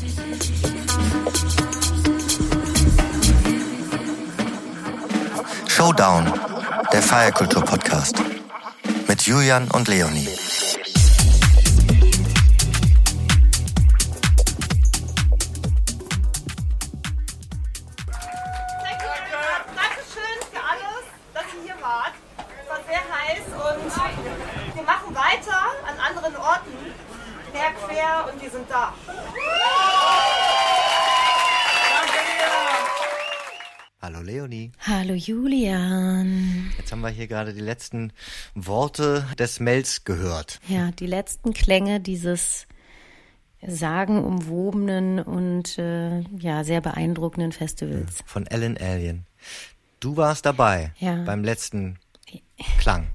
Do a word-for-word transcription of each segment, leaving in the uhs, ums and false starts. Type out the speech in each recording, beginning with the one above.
Showdown, der Feierkultur-Podcast mit Julian und Leonie. Dankeschön für alles, dass ihr hier wart. Es war sehr heiß und wir machen weiter an anderen Orten. Quer, quer und wir sind da. Hallo Leonie. Hallo Julian. Jetzt haben wir hier gerade die letzten Worte des Mells gehört. Ja, die letzten Klänge dieses sagenumwobenen und äh, ja sehr beeindruckenden Festivals. Von Ellen Allien. Du warst dabei ja. beim letzten Klang.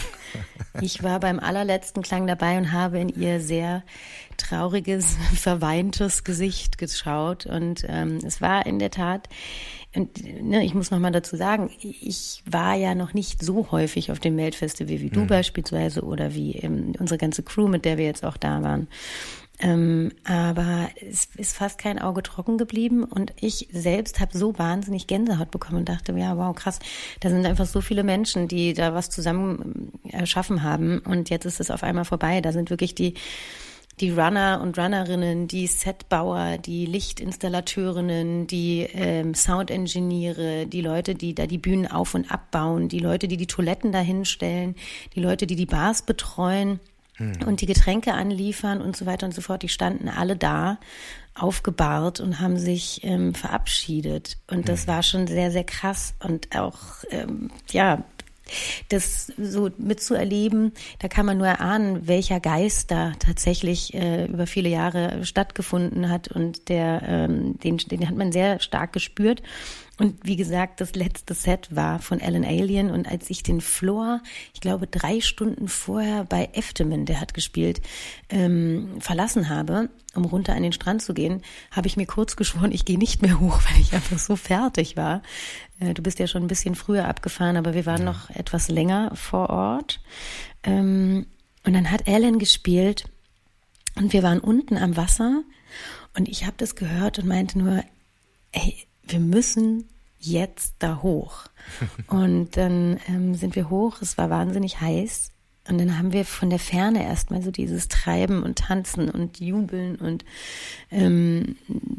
Ich war beim allerletzten Klang dabei und habe in ihr sehr trauriges, verweintes Gesicht geschaut. Und ähm, es war in der Tat, und, ne, ich muss noch mal dazu sagen, ich war ja noch nicht so häufig auf dem Melt-Festival wie du mhm. beispielsweise oder wie ähm, unsere ganze Crew, mit der wir jetzt auch da waren. Ähm, aber es ist fast kein Auge trocken geblieben und ich selbst habe so wahnsinnig Gänsehaut bekommen und dachte, ja, wow, krass, da sind einfach so viele Menschen, die da was zusammen erschaffen haben und jetzt ist es auf einmal vorbei. Da sind wirklich die die Runner und Runnerinnen, die Setbauer, die Lichtinstallateurinnen, die ähm, Soundengineere, die Leute, die da die Bühnen auf- und abbauen, die Leute, die die Toiletten dahinstellen, die Leute, die die Bars betreuen und die Getränke anliefern und so weiter und so fort, die standen alle da, aufgebahrt und haben sich ähm, verabschiedet. Und das war schon sehr, sehr krass und auch, ähm, ja, das so mitzuerleben, da kann man nur erahnen, welcher Geist da tatsächlich äh, über viele Jahre stattgefunden hat und der, ähm, den, den hat man sehr stark gespürt. Und wie gesagt, das letzte Set war von Ellen Allien und als ich den Floor, ich glaube drei Stunden vorher bei Eftemin, der hat gespielt, ähm, verlassen habe, um runter an den Strand zu gehen, habe ich mir kurz geschworen, ich gehe nicht mehr hoch, weil ich einfach so fertig war. Äh, du bist ja schon ein bisschen früher abgefahren, aber wir waren ja. noch etwas länger vor Ort. Ähm, und dann hat Ellen gespielt und wir waren unten am Wasser und ich habe das gehört und meinte nur, ey, wir müssen jetzt da hoch. Und dann ähm, sind wir hoch, es war wahnsinnig heiß. Und dann haben wir von der Ferne erstmal so dieses Treiben und Tanzen und Jubeln und ähm,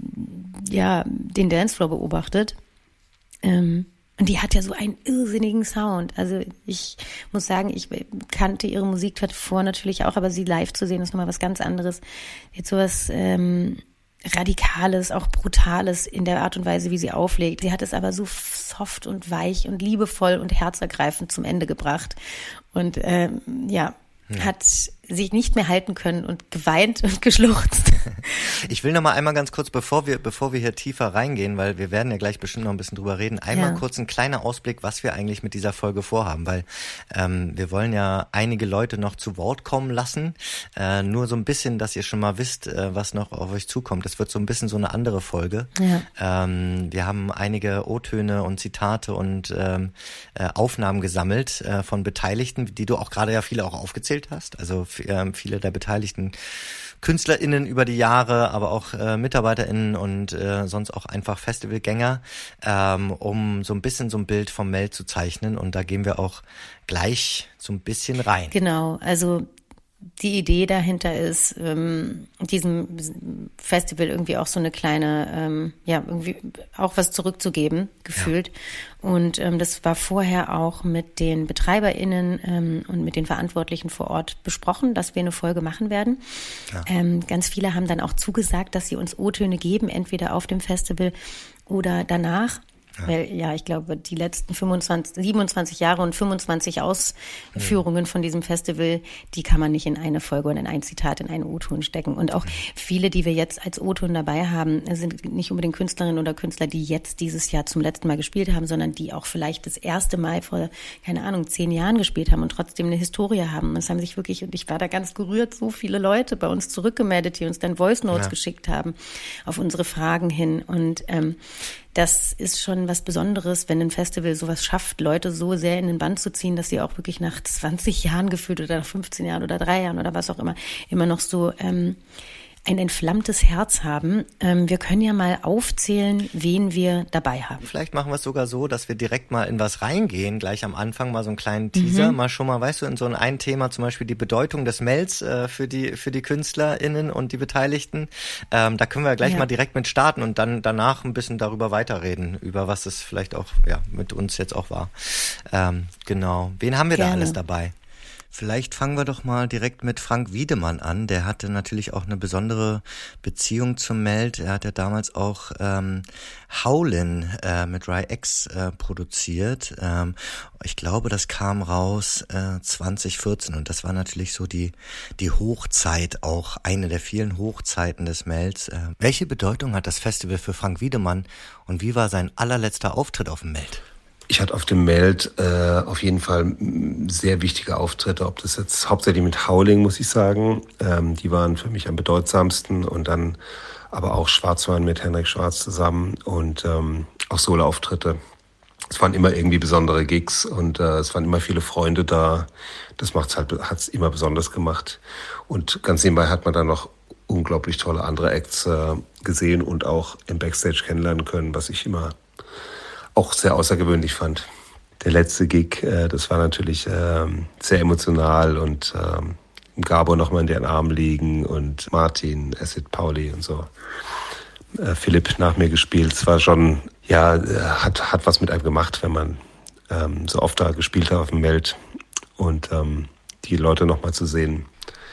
ja, den Dancefloor beobachtet. Ähm, und die hat ja so einen irrsinnigen Sound. Also ich muss sagen, ich kannte ihre Musik davor natürlich auch, aber sie live zu sehen ist nochmal was ganz anderes. Jetzt sowas ähm, Radikales, auch Brutales in der Art und Weise, wie sie auflegt. Sie hat es aber so soft und weich und liebevoll und herzergreifend zum Ende gebracht. Und ähm, ja, ja, hat sich nicht mehr halten können und geweint und geschluchzt. Ich will noch mal einmal ganz kurz, bevor wir bevor wir hier tiefer reingehen, weil wir werden ja gleich bestimmt noch ein bisschen drüber reden, einmal ja. kurz ein kleiner Ausblick, was wir eigentlich mit dieser Folge vorhaben, weil ähm, wir wollen ja einige Leute noch zu Wort kommen lassen, äh, nur so ein bisschen, dass ihr schon mal wisst, äh, was noch auf euch zukommt. Das wird so ein bisschen so eine andere Folge. Ja. Ähm, wir haben einige O-Töne und Zitate und ähm, äh, Aufnahmen gesammelt äh, von Beteiligten, die du auch gerade ja viele auch aufgezählt hast, also viele der beteiligten KünstlerInnen über die Jahre, aber auch äh, MitarbeiterInnen und äh, sonst auch einfach Festivalgänger, ähm, um so ein bisschen so ein Bild vom Mel zu zeichnen. Und da gehen wir auch gleich so ein bisschen rein. Genau, also die Idee dahinter ist, ähm, diesem Festival irgendwie auch so eine kleine, ähm, ja, irgendwie auch was zurückzugeben, gefühlt. Ja. Und ähm, das war vorher auch mit den BetreiberInnen ähm, und mit den Verantwortlichen vor Ort besprochen, dass wir eine Folge machen werden. Ja. Ähm, ganz viele haben dann auch zugesagt, dass sie uns O-Töne geben, entweder auf dem Festival oder danach. Ja. Weil, ja, ich glaube, die letzten fünfundzwanzig, siebenundzwanzig Jahre und fünfundzwanzig Ausführungen von diesem Festival, die kann man nicht in eine Folge und in ein Zitat, in einen O-Ton stecken. Und auch viele, die wir jetzt als O-Ton dabei haben, sind nicht unbedingt Künstlerinnen oder Künstler, die jetzt dieses Jahr zum letzten Mal gespielt haben, sondern die auch vielleicht das erste Mal vor, keine Ahnung, zehn Jahren gespielt haben und trotzdem eine Historie haben. Es haben sich wirklich, und ich war da ganz gerührt, so viele Leute bei uns zurückgemeldet, die uns dann Voice Notes ja. geschickt haben auf unsere Fragen hin. Und ähm, das ist schon was Besonderes, wenn ein Festival sowas schafft, Leute so sehr in den Bann zu ziehen, dass sie auch wirklich nach zwanzig Jahren gefühlt oder nach fünfzehn Jahren oder drei Jahren oder was auch immer, immer noch so ähm, ein entflammtes Herz haben. Ähm, wir können ja mal aufzählen, wen wir dabei haben. Vielleicht machen wir es sogar so, dass wir direkt mal in was reingehen, gleich am Anfang mal so einen kleinen Teaser, mhm. mal schon mal, weißt du, in so ein, ein Thema, zum Beispiel die Bedeutung des Melds äh, für die für die KünstlerInnen und die Beteiligten. Ähm, da können wir gleich ja. mal direkt mit starten und dann danach ein bisschen darüber weiterreden, über was es vielleicht auch ja mit uns jetzt auch war. Ähm, genau. Wen haben wir Gerne. da alles dabei? Vielleicht fangen wir doch mal direkt mit Frank Wiedemann an. Der hatte natürlich auch eine besondere Beziehung zum Meld. Er hat ja damals auch ähm, Howlin' äh, mit Rai X äh, produziert. Ähm, ich glaube, das kam raus äh, zwanzig vierzehn und das war natürlich so die die Hochzeit, auch eine der vielen Hochzeiten des Melds. Äh, welche Bedeutung hat das Festival für Frank Wiedemann und wie war sein allerletzter Auftritt auf dem Meld? Ich hatte auf dem Meld äh, auf jeden Fall sehr wichtige Auftritte, ob das jetzt hauptsächlich mit Howling, muss ich sagen. Ähm, die waren für mich am bedeutsamsten und dann aber auch Schwarzwein mit Henrik Schwarz zusammen und ähm, auch Solo-Auftritte. Es waren immer irgendwie besondere Gigs und äh, es waren immer viele Freunde da. Das macht's halt, hat's immer besonders gemacht. Und ganz nebenbei hat man dann noch unglaublich tolle andere Acts äh, gesehen und auch im Backstage kennenlernen können, was ich immer auch sehr außergewöhnlich fand. Der letzte Gig, äh, das war natürlich ähm, sehr emotional und ähm, Gabor nochmal in den Armen liegen und Martin, Acid Pauli und so. Äh, Philipp nach mir gespielt. Es war schon, ja, hat, hat was mit einem gemacht, wenn man ähm, so oft da gespielt hat auf dem Meld und ähm, die Leute nochmal zu sehen.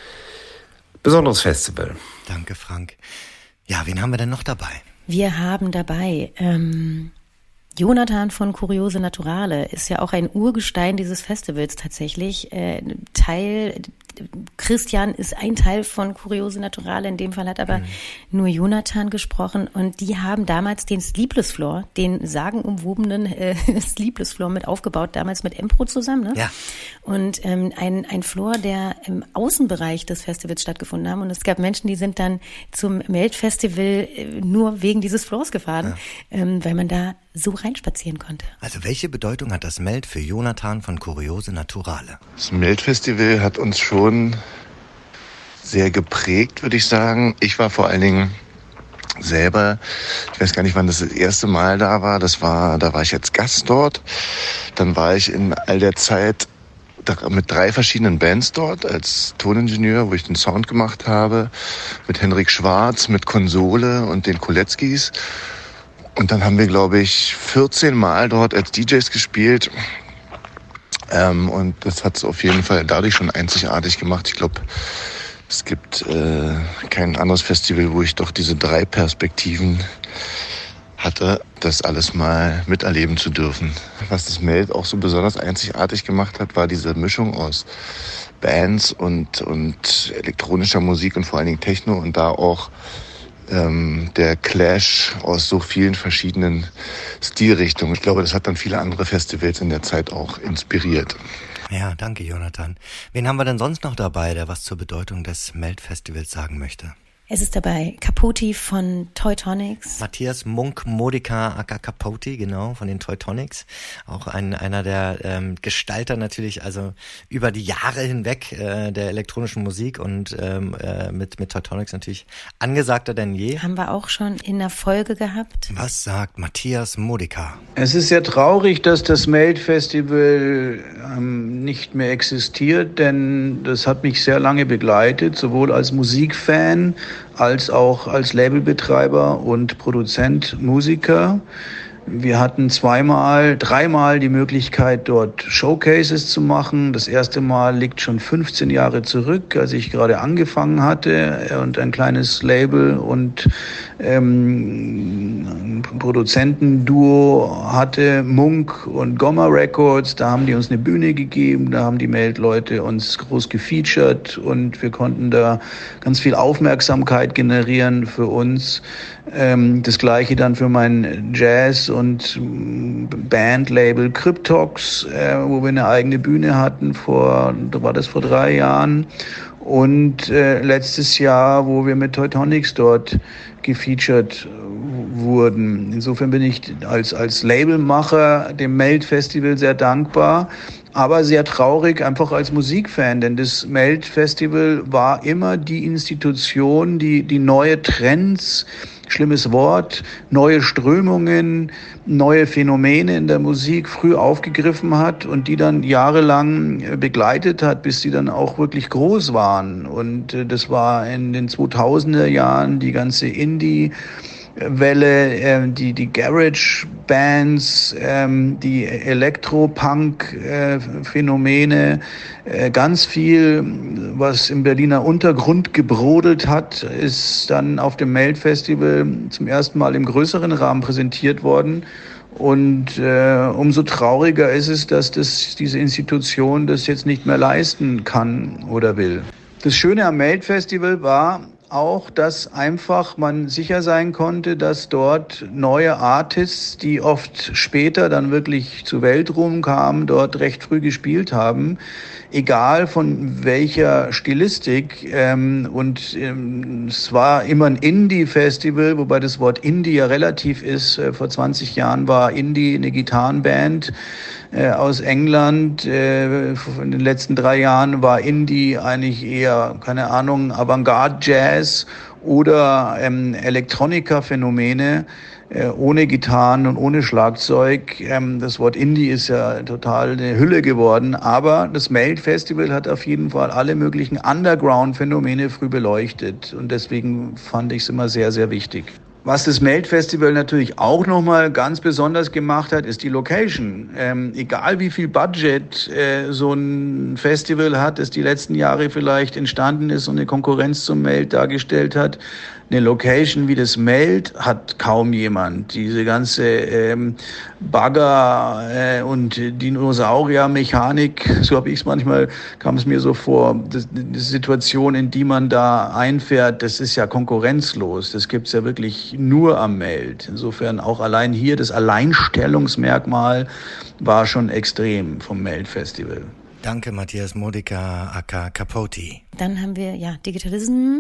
Besonderes Festival. Danke, Frank. Ja, wen haben wir denn noch dabei? Wir haben dabei ähm Jonathan von Kuriose Naturale ist ja auch ein Urgestein dieses Festivals tatsächlich. Äh, Teil, Christian ist ein Teil von Kuriose Naturale, in dem Fall hat aber mhm. nur Jonathan gesprochen und die haben damals den Sleepless Floor, den sagenumwobenen äh, Sleepless Floor mit aufgebaut, damals mit Empro zusammen. Ne? Ja. Und ähm, ein, ein Floor, der im Außenbereich des Festivals stattgefunden haben und es gab Menschen, die sind dann zum Meld-Festival nur wegen dieses Floors gefahren, ja. ähm, weil man da so reinspazieren konnte. Also welche Bedeutung hat das Meld für Jonathan von Kuriose Naturale? Das Meld-Festival hat uns schon sehr geprägt, würde ich sagen. Ich war vor allen Dingen selber, ich weiß gar nicht, wann das das erste Mal da war. Das war, da war ich als Gast dort. Dann war ich in all der Zeit mit drei verschiedenen Bands dort als Toningenieur, wo ich den Sound gemacht habe. Mit Henrik Schwarz, mit Konsole und den Koletzkis. Und dann haben wir, glaube ich, vierzehn Mal dort als D Js gespielt. Ähm, und das hat es auf jeden Fall dadurch schon einzigartig gemacht. Ich glaube, es gibt äh, kein anderes Festival, wo ich doch diese drei Perspektiven hatte, das alles mal miterleben zu dürfen. Was das Meld auch so besonders einzigartig gemacht hat, war diese Mischung aus Bands und, und elektronischer Musik und vor allen Dingen Techno und da auch ähm, der Clash aus so vielen verschiedenen Stilrichtungen. Ich glaube, das hat dann viele andere Festivals in der Zeit auch inspiriert. Ja, danke, Jonathan. Wen haben wir denn sonst noch dabei, der was zur Bedeutung des Meld-Festivals sagen möchte? Es ist dabei Capote von Teutonics. Matthias Munk-Modica aka Capote, genau, von den Teutonics. Auch ein, einer der ähm, Gestalter natürlich, also über die Jahre hinweg äh, der elektronischen Musik und ähm, äh, mit, mit Teutonics natürlich angesagter denn je. Haben wir auch schon in der Folge gehabt. Was sagt Matthias Modica? Es ist sehr traurig, dass das Meld-Festival ähm, nicht mehr existiert, denn das hat mich sehr lange begleitet, sowohl als Musikfan als auch als Labelbetreiber und Produzent, Musiker. Wir hatten zweimal, dreimal die Möglichkeit, dort Showcases zu machen. Das erste Mal liegt schon fünfzehn Jahre zurück, als ich gerade angefangen hatte und ein kleines Label und ähm, ein Produzentenduo hatte, Munk und Gomma Records. Da haben die uns eine Bühne gegeben, da haben die Meld-Leute uns groß gefeatured und wir konnten da ganz viel Aufmerksamkeit generieren für uns. Ähm, das Gleiche dann für mein Jazz- und Bandlabel Cryptox, äh, wo wir eine eigene Bühne hatten, vor, da war das vor drei Jahren. Und äh, letztes Jahr, wo wir mit Teutonics dort gefeatured wurden. Insofern bin ich als, als Labelmacher dem Melt Festival sehr dankbar, aber sehr traurig einfach als Musikfan, denn das Melt Festival war immer die Institution, die die neue Trends, schlimmes Wort, neue Strömungen, neue Phänomene in der Musik früh aufgegriffen hat und die dann jahrelang begleitet hat, bis sie dann auch wirklich groß waren. Und das war in den zweitausender Jahren die ganze Indie Welle, äh, die, die Garage-Bands, ähm, die Elektropunk-Phänomene, äh, äh, ganz viel, was im Berliner Untergrund gebrodelt hat, ist dann auf dem Melt-Festival zum ersten Mal im größeren Rahmen präsentiert worden. Und äh, umso trauriger ist es, dass das, diese Institution das jetzt nicht mehr leisten kann oder will. Das Schöne am Melt-Festival war auch, dass einfach man sicher sein konnte, dass dort neue Artists, die oft später dann wirklich zu Weltruhm kamen, dort recht früh gespielt haben, egal von welcher Stilistik. Ähm, und ähm, es war immer ein Indie-Festival, wobei das Wort Indie ja relativ ist. Äh, vor zwanzig Jahren war Indie eine Gitarrenband äh, aus England. Äh, in den letzten drei Jahren war Indie eigentlich eher, keine Ahnung, Avantgarde-Jazz oder ähm, Elektronika-Phänomene äh, ohne Gitarren und ohne Schlagzeug. Ähm, das Wort Indie ist ja total eine Hülle geworden, aber das Melt Festival hat auf jeden Fall alle möglichen Underground-Phänomene früh beleuchtet und deswegen fand ich es immer sehr, sehr wichtig. Was das Melt Festival natürlich auch nochmal ganz besonders gemacht hat, ist die Location. Ähm, egal wie viel Budget äh, so ein Festival hat, das die letzten Jahre vielleicht entstanden ist und eine Konkurrenz zum Melt dargestellt hat, eine Location wie das Melt hat kaum jemand. Diese ganze ähm, Bagger äh, und Dinosaurier-Mechanik, so habe ich es manchmal, kam es mir so vor, das, die Situation, in die man da einfährt, das ist ja konkurrenzlos. Das gibt's ja wirklich nur am Melt. Insofern auch allein hier das Alleinstellungsmerkmal war schon extrem vom Melt-Festival. Danke, Matthias Modica, aka Capote. Dann haben wir ja Digitalism.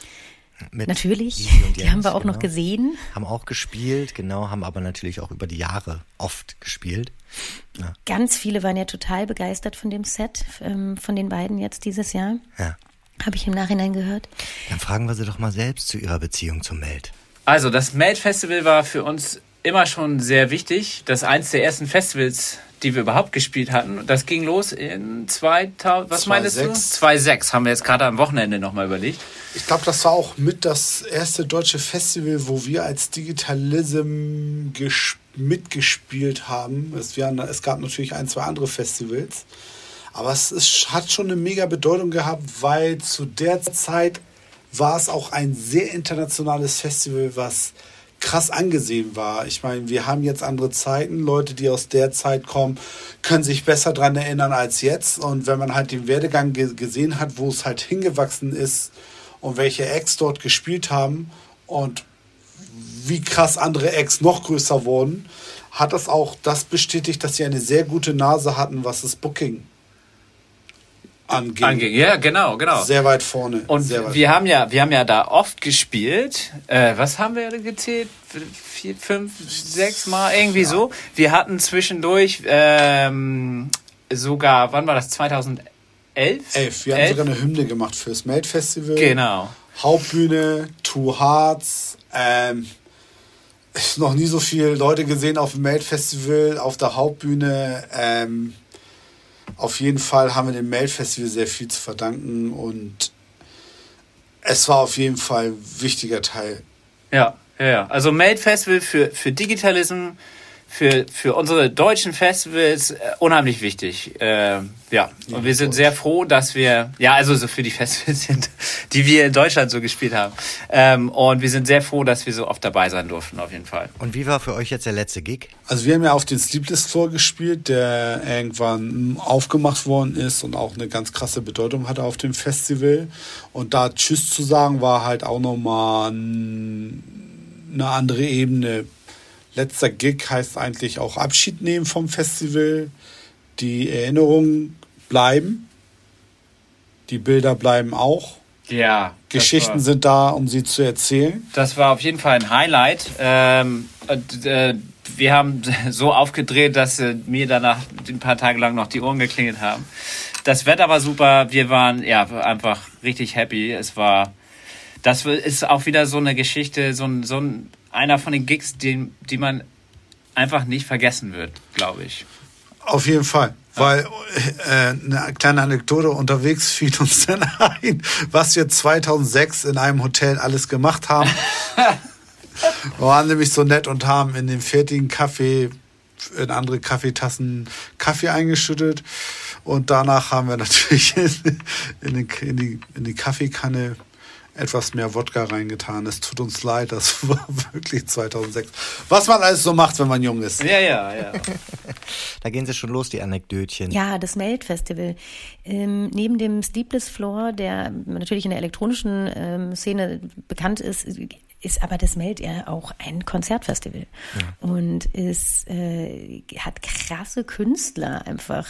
Mit natürlich, Jens, die haben wir auch genau. noch gesehen. Haben auch gespielt, genau, haben aber natürlich auch über die Jahre oft gespielt. Ja. Ganz viele waren ja total begeistert von dem Set, ähm, von den beiden jetzt dieses Jahr. Ja. Habe ich im Nachhinein gehört. Dann fragen wir sie doch mal selbst zu ihrer Beziehung zum Melt. Also das Melt Festival war für uns immer schon sehr wichtig. Das ist eins der ersten Festivals, die wir überhaupt gespielt hatten. Das ging los in zweitausend, was meinst du? zweitausendsechs haben wir jetzt gerade am Wochenende nochmal überlegt. Ich glaube, das war auch mit das erste deutsche Festival, wo wir als Digitalism ges- mitgespielt haben. Es, wir, es gab natürlich ein, zwei andere Festivals. Aber es ist, hat schon eine mega Bedeutung gehabt, weil zu der Zeit war es auch ein sehr internationales Festival, was krass angesehen war. Ich meine, wir haben jetzt andere Zeiten. Leute, die aus der Zeit kommen, können sich besser daran erinnern als jetzt. Und wenn man halt den Werdegang ge- gesehen hat, wo es halt hingewachsen ist und welche Acts dort gespielt haben und wie krass andere Acts noch größer wurden, hat das auch das bestätigt, dass sie eine sehr gute Nase hatten, was das Booking anging. Anging, ja, genau, genau. Sehr weit vorne. Und sehr weit wir vorne. haben ja, wir haben ja da oft gespielt. Äh, was haben wir gezählt? Vier, fünf, sechs Mal irgendwie ja. so. Wir hatten zwischendurch ähm, sogar, wann war das? zweitausendelf? Elf. Wir haben Elf? sogar eine Hymne gemacht fürs Melt Festival. Genau. Hauptbühne, Two Hearts. Ähm, ich noch nie so viele Leute gesehen auf dem Melt Festival, auf der Hauptbühne. Ähm, Auf jeden Fall haben wir dem Melt Festival sehr viel zu verdanken und es war auf jeden Fall ein wichtiger Teil. Ja, ja, ja. Also Melt Festival für, für Digitalism, für, für unsere deutschen Festivals äh, unheimlich wichtig. Äh, ja, und wir sind sehr froh, dass wir, ja, also so für die Festivals sind, die wir in Deutschland so gespielt haben. Ähm, und wir sind sehr froh, dass wir so oft dabei sein durften, auf jeden Fall. Und wie war für euch jetzt der letzte Gig? Also wir haben ja auf den Sleepless Floor gespielt, der irgendwann aufgemacht worden ist und auch eine ganz krasse Bedeutung hatte auf dem Festival. Und da Tschüss zu sagen, war halt auch nochmal eine andere Ebene. Letzter Gig heißt eigentlich auch Abschied nehmen vom Festival. Die Erinnerungen bleiben. Die Bilder bleiben auch. Ja. Geschichten war, sind da, um sie zu erzählen. Das war auf jeden Fall ein Highlight. Ähm, und, äh, wir haben so aufgedreht, dass äh, mir danach ein paar Tage lang noch die Ohren geklingelt haben. Das Wetter war super. Wir waren ja einfach richtig happy. Es war, das ist auch wieder so eine Geschichte, so ein, so ein einer von den Gigs, die, die man einfach nicht vergessen wird, glaube ich. Auf jeden Fall. Weil äh, eine kleine Anekdote, unterwegs fiel uns dann ein, was wir zweitausendsechs in einem Hotel alles gemacht haben. Wir waren nämlich so nett und haben in den fertigen Kaffee, in andere Kaffeetassen Kaffee eingeschüttet. Und danach haben wir natürlich in, in, den, in, die, in die Kaffeekanne etwas mehr Wodka reingetan. Es tut uns leid, das war wirklich zweitausendsechs. Was man alles so macht, wenn man jung ist. Ja, ja, ja. Da gehen sie schon los, die Anekdötchen. Ja, das Melt-Festival. Ähm, neben dem Sleepless Floor, der natürlich in der elektronischen ähm, Szene bekannt ist, ist aber das Melt ja auch ein Konzertfestival. Ja. Und es äh, hat krasse Künstler einfach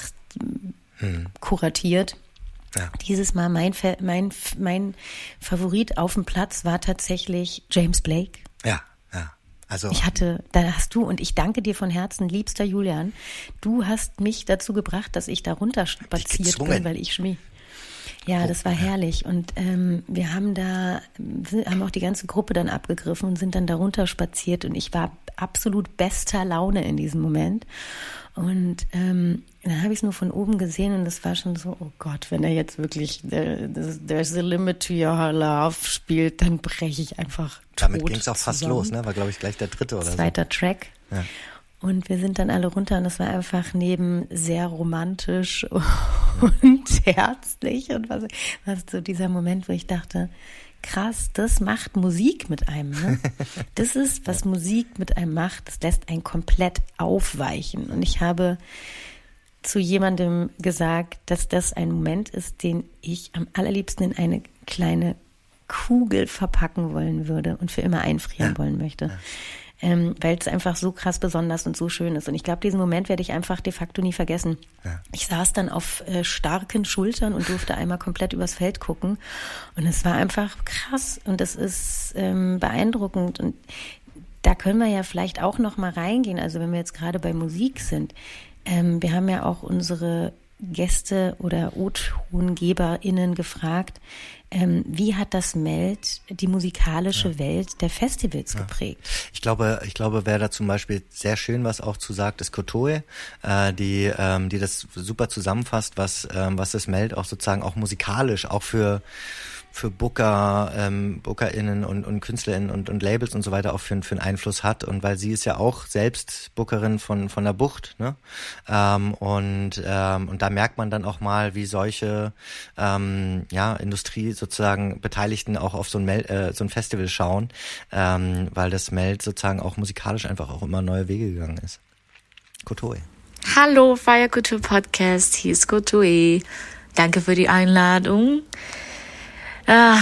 hm. kuratiert. Ja. Dieses Mal mein, mein, mein Favorit auf dem Platz war tatsächlich James Blake. Ja, ja. Also ich hatte, da hast du, und ich danke dir von Herzen, liebster Julian, du hast mich dazu gebracht, dass ich da runter spaziert bin, weil ich schmied. Ja, das war herrlich. Und ähm, wir haben da, haben auch die ganze Gruppe dann abgegriffen und sind dann da runter spaziert und ich war absolut bester Laune in diesem Moment. Und ähm, dann habe ich es nur von oben gesehen und es war schon so, oh Gott, wenn er jetzt wirklich There's a Limit to Your Love spielt, dann breche ich einfach tot Damit ging es auch fast zusammen. los, ne? War, glaube ich, gleich der dritte oder Zweiter so. Track. Ja. Und wir sind dann alle runter und es war einfach neben sehr romantisch und herzlich und was, was so dieser Moment, wo ich dachte, krass, das macht Musik mit einem. Ne? Das ist, was Musik mit einem macht. Das lässt einen komplett aufweichen. Und ich habe zu jemandem gesagt, dass das ein Moment ist, den ich am allerliebsten in eine kleine Kugel verpacken wollen würde und für immer einfrieren ja. wollen möchte. Ja. Ähm, weil es einfach so krass besonders und so schön ist. Und ich glaube, diesen Moment werde ich einfach de facto nie vergessen. Ja. Ich saß dann auf äh, starken Schultern und durfte einmal komplett übers Feld gucken. Und es war einfach krass und es ist ähm, beeindruckend. Und da können wir ja vielleicht auch noch mal reingehen. Also wenn wir jetzt gerade bei Musik sind. Ähm, wir haben ja auch unsere Gäste oder O-TongeberInnen gefragt, ähm, wie hat das Melt die musikalische ja. Welt der Festivals ja. geprägt? Ich glaube, ich glaube, wer da zum Beispiel sehr schön was auch zu sagt, ist Kotoe, äh, die, ähm, die das super zusammenfasst, was, ähm, was das Melt auch sozusagen auch musikalisch, auch für für Booker, ähm, BookerInnen und, und KünstlerInnen und, und Labels und so weiter auch für, für einen Einfluss hat. Und weil sie ist ja auch selbst Bookerin von, von der Bucht, ne? Ähm, und, ähm, und da merkt man dann auch mal, wie solche, ähm, ja, Industrie sozusagen Beteiligten auch auf so ein, Mel- äh, so ein Festival schauen, ähm, weil das Melt sozusagen auch musikalisch einfach auch immer neue Wege gegangen ist. Kotoe. Hallo, Feierkultur Podcast, hier ist Kotoe. Danke für die Einladung. Ah,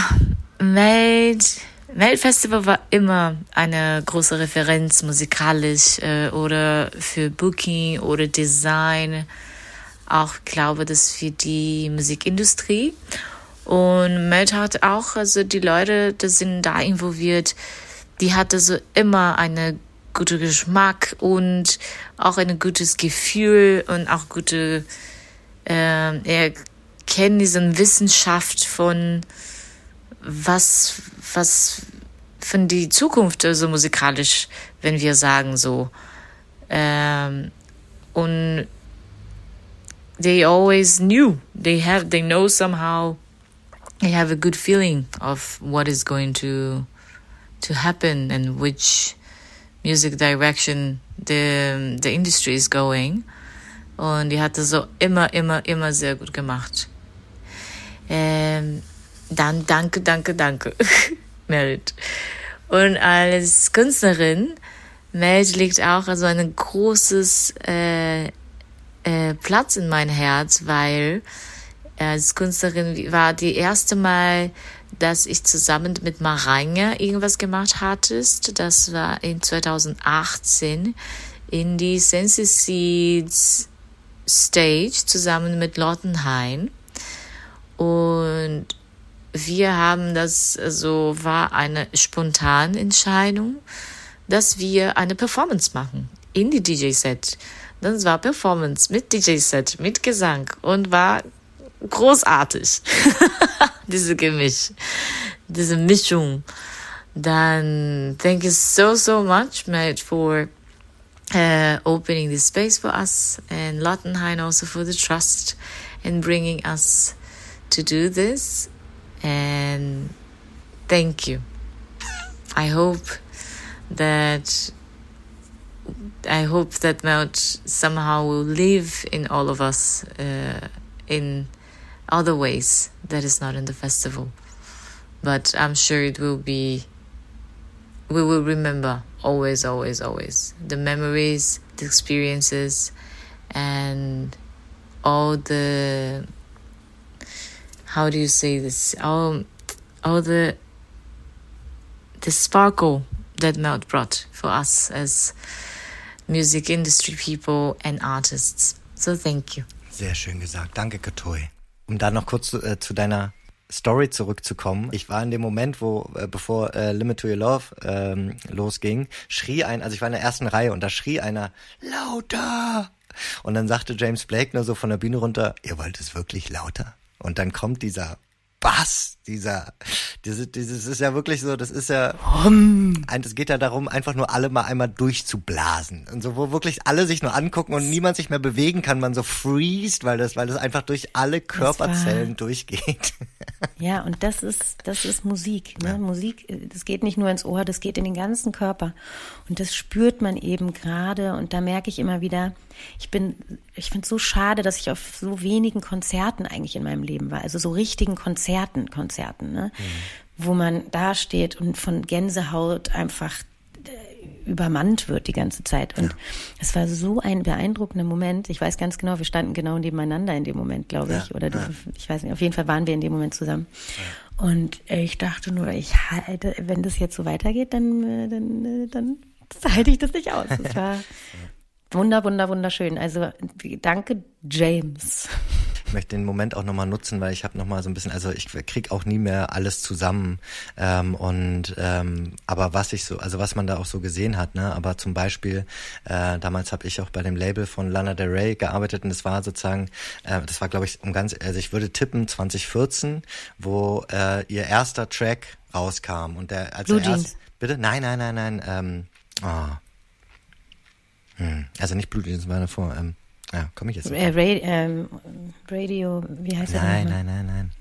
Melt, Melt Festival war immer eine große Referenz musikalisch äh, oder für Booking oder Design. Auch glaube das für die Musikindustrie. Und Melt hat auch, also die Leute, die sind da involviert, die hatte so immer eine gute Geschmack und auch ein gutes Gefühl und auch gute, äh, er kennt diese Wissenschaft von was, was von die Zukunft, also musikalisch, wenn wir sagen so. Ähm, und they always knew, they have, they know somehow, they have a good feeling of what is going to to happen and which music direction the the industry is going. Und die hat das so immer, immer, immer sehr gut gemacht. Ähm, dann danke, danke, danke, Melt. Und als Künstlerin, Melt liegt auch also ein großes äh, äh, Platz in mein Herz, weil als Künstlerin war die erste Mal, dass ich zusammen mit Maranja irgendwas gemacht hattest. Das war in zweitausendachtzehn in die Sensi Seeds Stage zusammen mit Lottenhain. Und wir haben das, also war eine spontane Entscheidung, dass wir eine Performance machen in die D J-Set. Das war Performance mit D J-Set, mit Gesang und war großartig. Diese Gemisch, diese Mischung. Dann thank you so, so much, Mate, for uh, opening this space for us, and Lottenhain also for the trust and bringing us to do this. And thank you. I hope that I hope that Melt somehow will live in all of us uh, in other ways that is not in the festival. But I'm sure it will be, we will remember always, always, always the memories, the experiences, and all the, how do you say this? All, all the, the sparkle that Melt brought for us as music industry people and artists. So thank you. Sehr schön gesagt. Danke, Katoi. Um da noch kurz äh, zu deiner Story zurückzukommen. Ich war in dem Moment, wo, äh, bevor äh, Limit to Your Love ähm, losging, schrie ein, also ich war in der ersten Reihe und da schrie einer, lauter! Und dann sagte James Blake nur so von der Bühne runter, ihr wollt es wirklich lauter? Und dann kommt dieser Bass, dieser, dieses, dieses ist ja wirklich so, das ist ja, es geht ja darum, einfach nur alle mal einmal durchzublasen. Und so, wo wirklich alle sich nur angucken und niemand sich mehr bewegen kann, man so freest, weil das, weil das einfach durch alle Körperzellen durchgeht. Ja, und das ist, das ist Musik, ne? Ja. Musik, das geht nicht nur ins Ohr, das geht in den ganzen Körper. Und das spürt man eben gerade. Und da merke ich immer wieder, ich bin, ich finde es so schade, dass ich auf so wenigen Konzerten eigentlich in meinem Leben war. Also so richtigen Konzerten, Konzerten, ne? Mhm. Wo man da steht und von Gänsehaut einfach übermannt wird die ganze Zeit. Und es ja. war so ein beeindruckender Moment. Ich weiß ganz genau, wir standen genau nebeneinander in dem Moment, glaube ich. Ja. Oder ja. ich weiß nicht, auf jeden Fall waren wir in dem Moment zusammen. Ja. Und ich dachte nur, ich halte, wenn das jetzt so weitergeht, dann, dann, dann halte ich das nicht aus. Das war wunder, wunder, wunderschön. Also danke, James. Ich möchte den Moment auch nochmal nutzen, weil ich habe nochmal so ein bisschen, also ich krieg auch nie mehr alles zusammen ähm, und ähm, aber was ich so, also was man da auch so gesehen hat, ne, aber zum Beispiel äh, damals habe ich auch bei dem Label von Lana Del Rey gearbeitet und das war sozusagen, äh, das war glaube ich um ganz, also ich würde tippen zwanzig vierzehn, wo äh, ihr erster Track rauskam und der als Blue er erst, Jeans. Bitte, nein, nein, nein, nein, ähm, oh. hm. also nicht Blue Jeans, war davor. Ähm, Ja, komme ich jetzt nicht. Äh, Radio, ähm, Radio, wie heißt der? Nein, nein, nein, nein.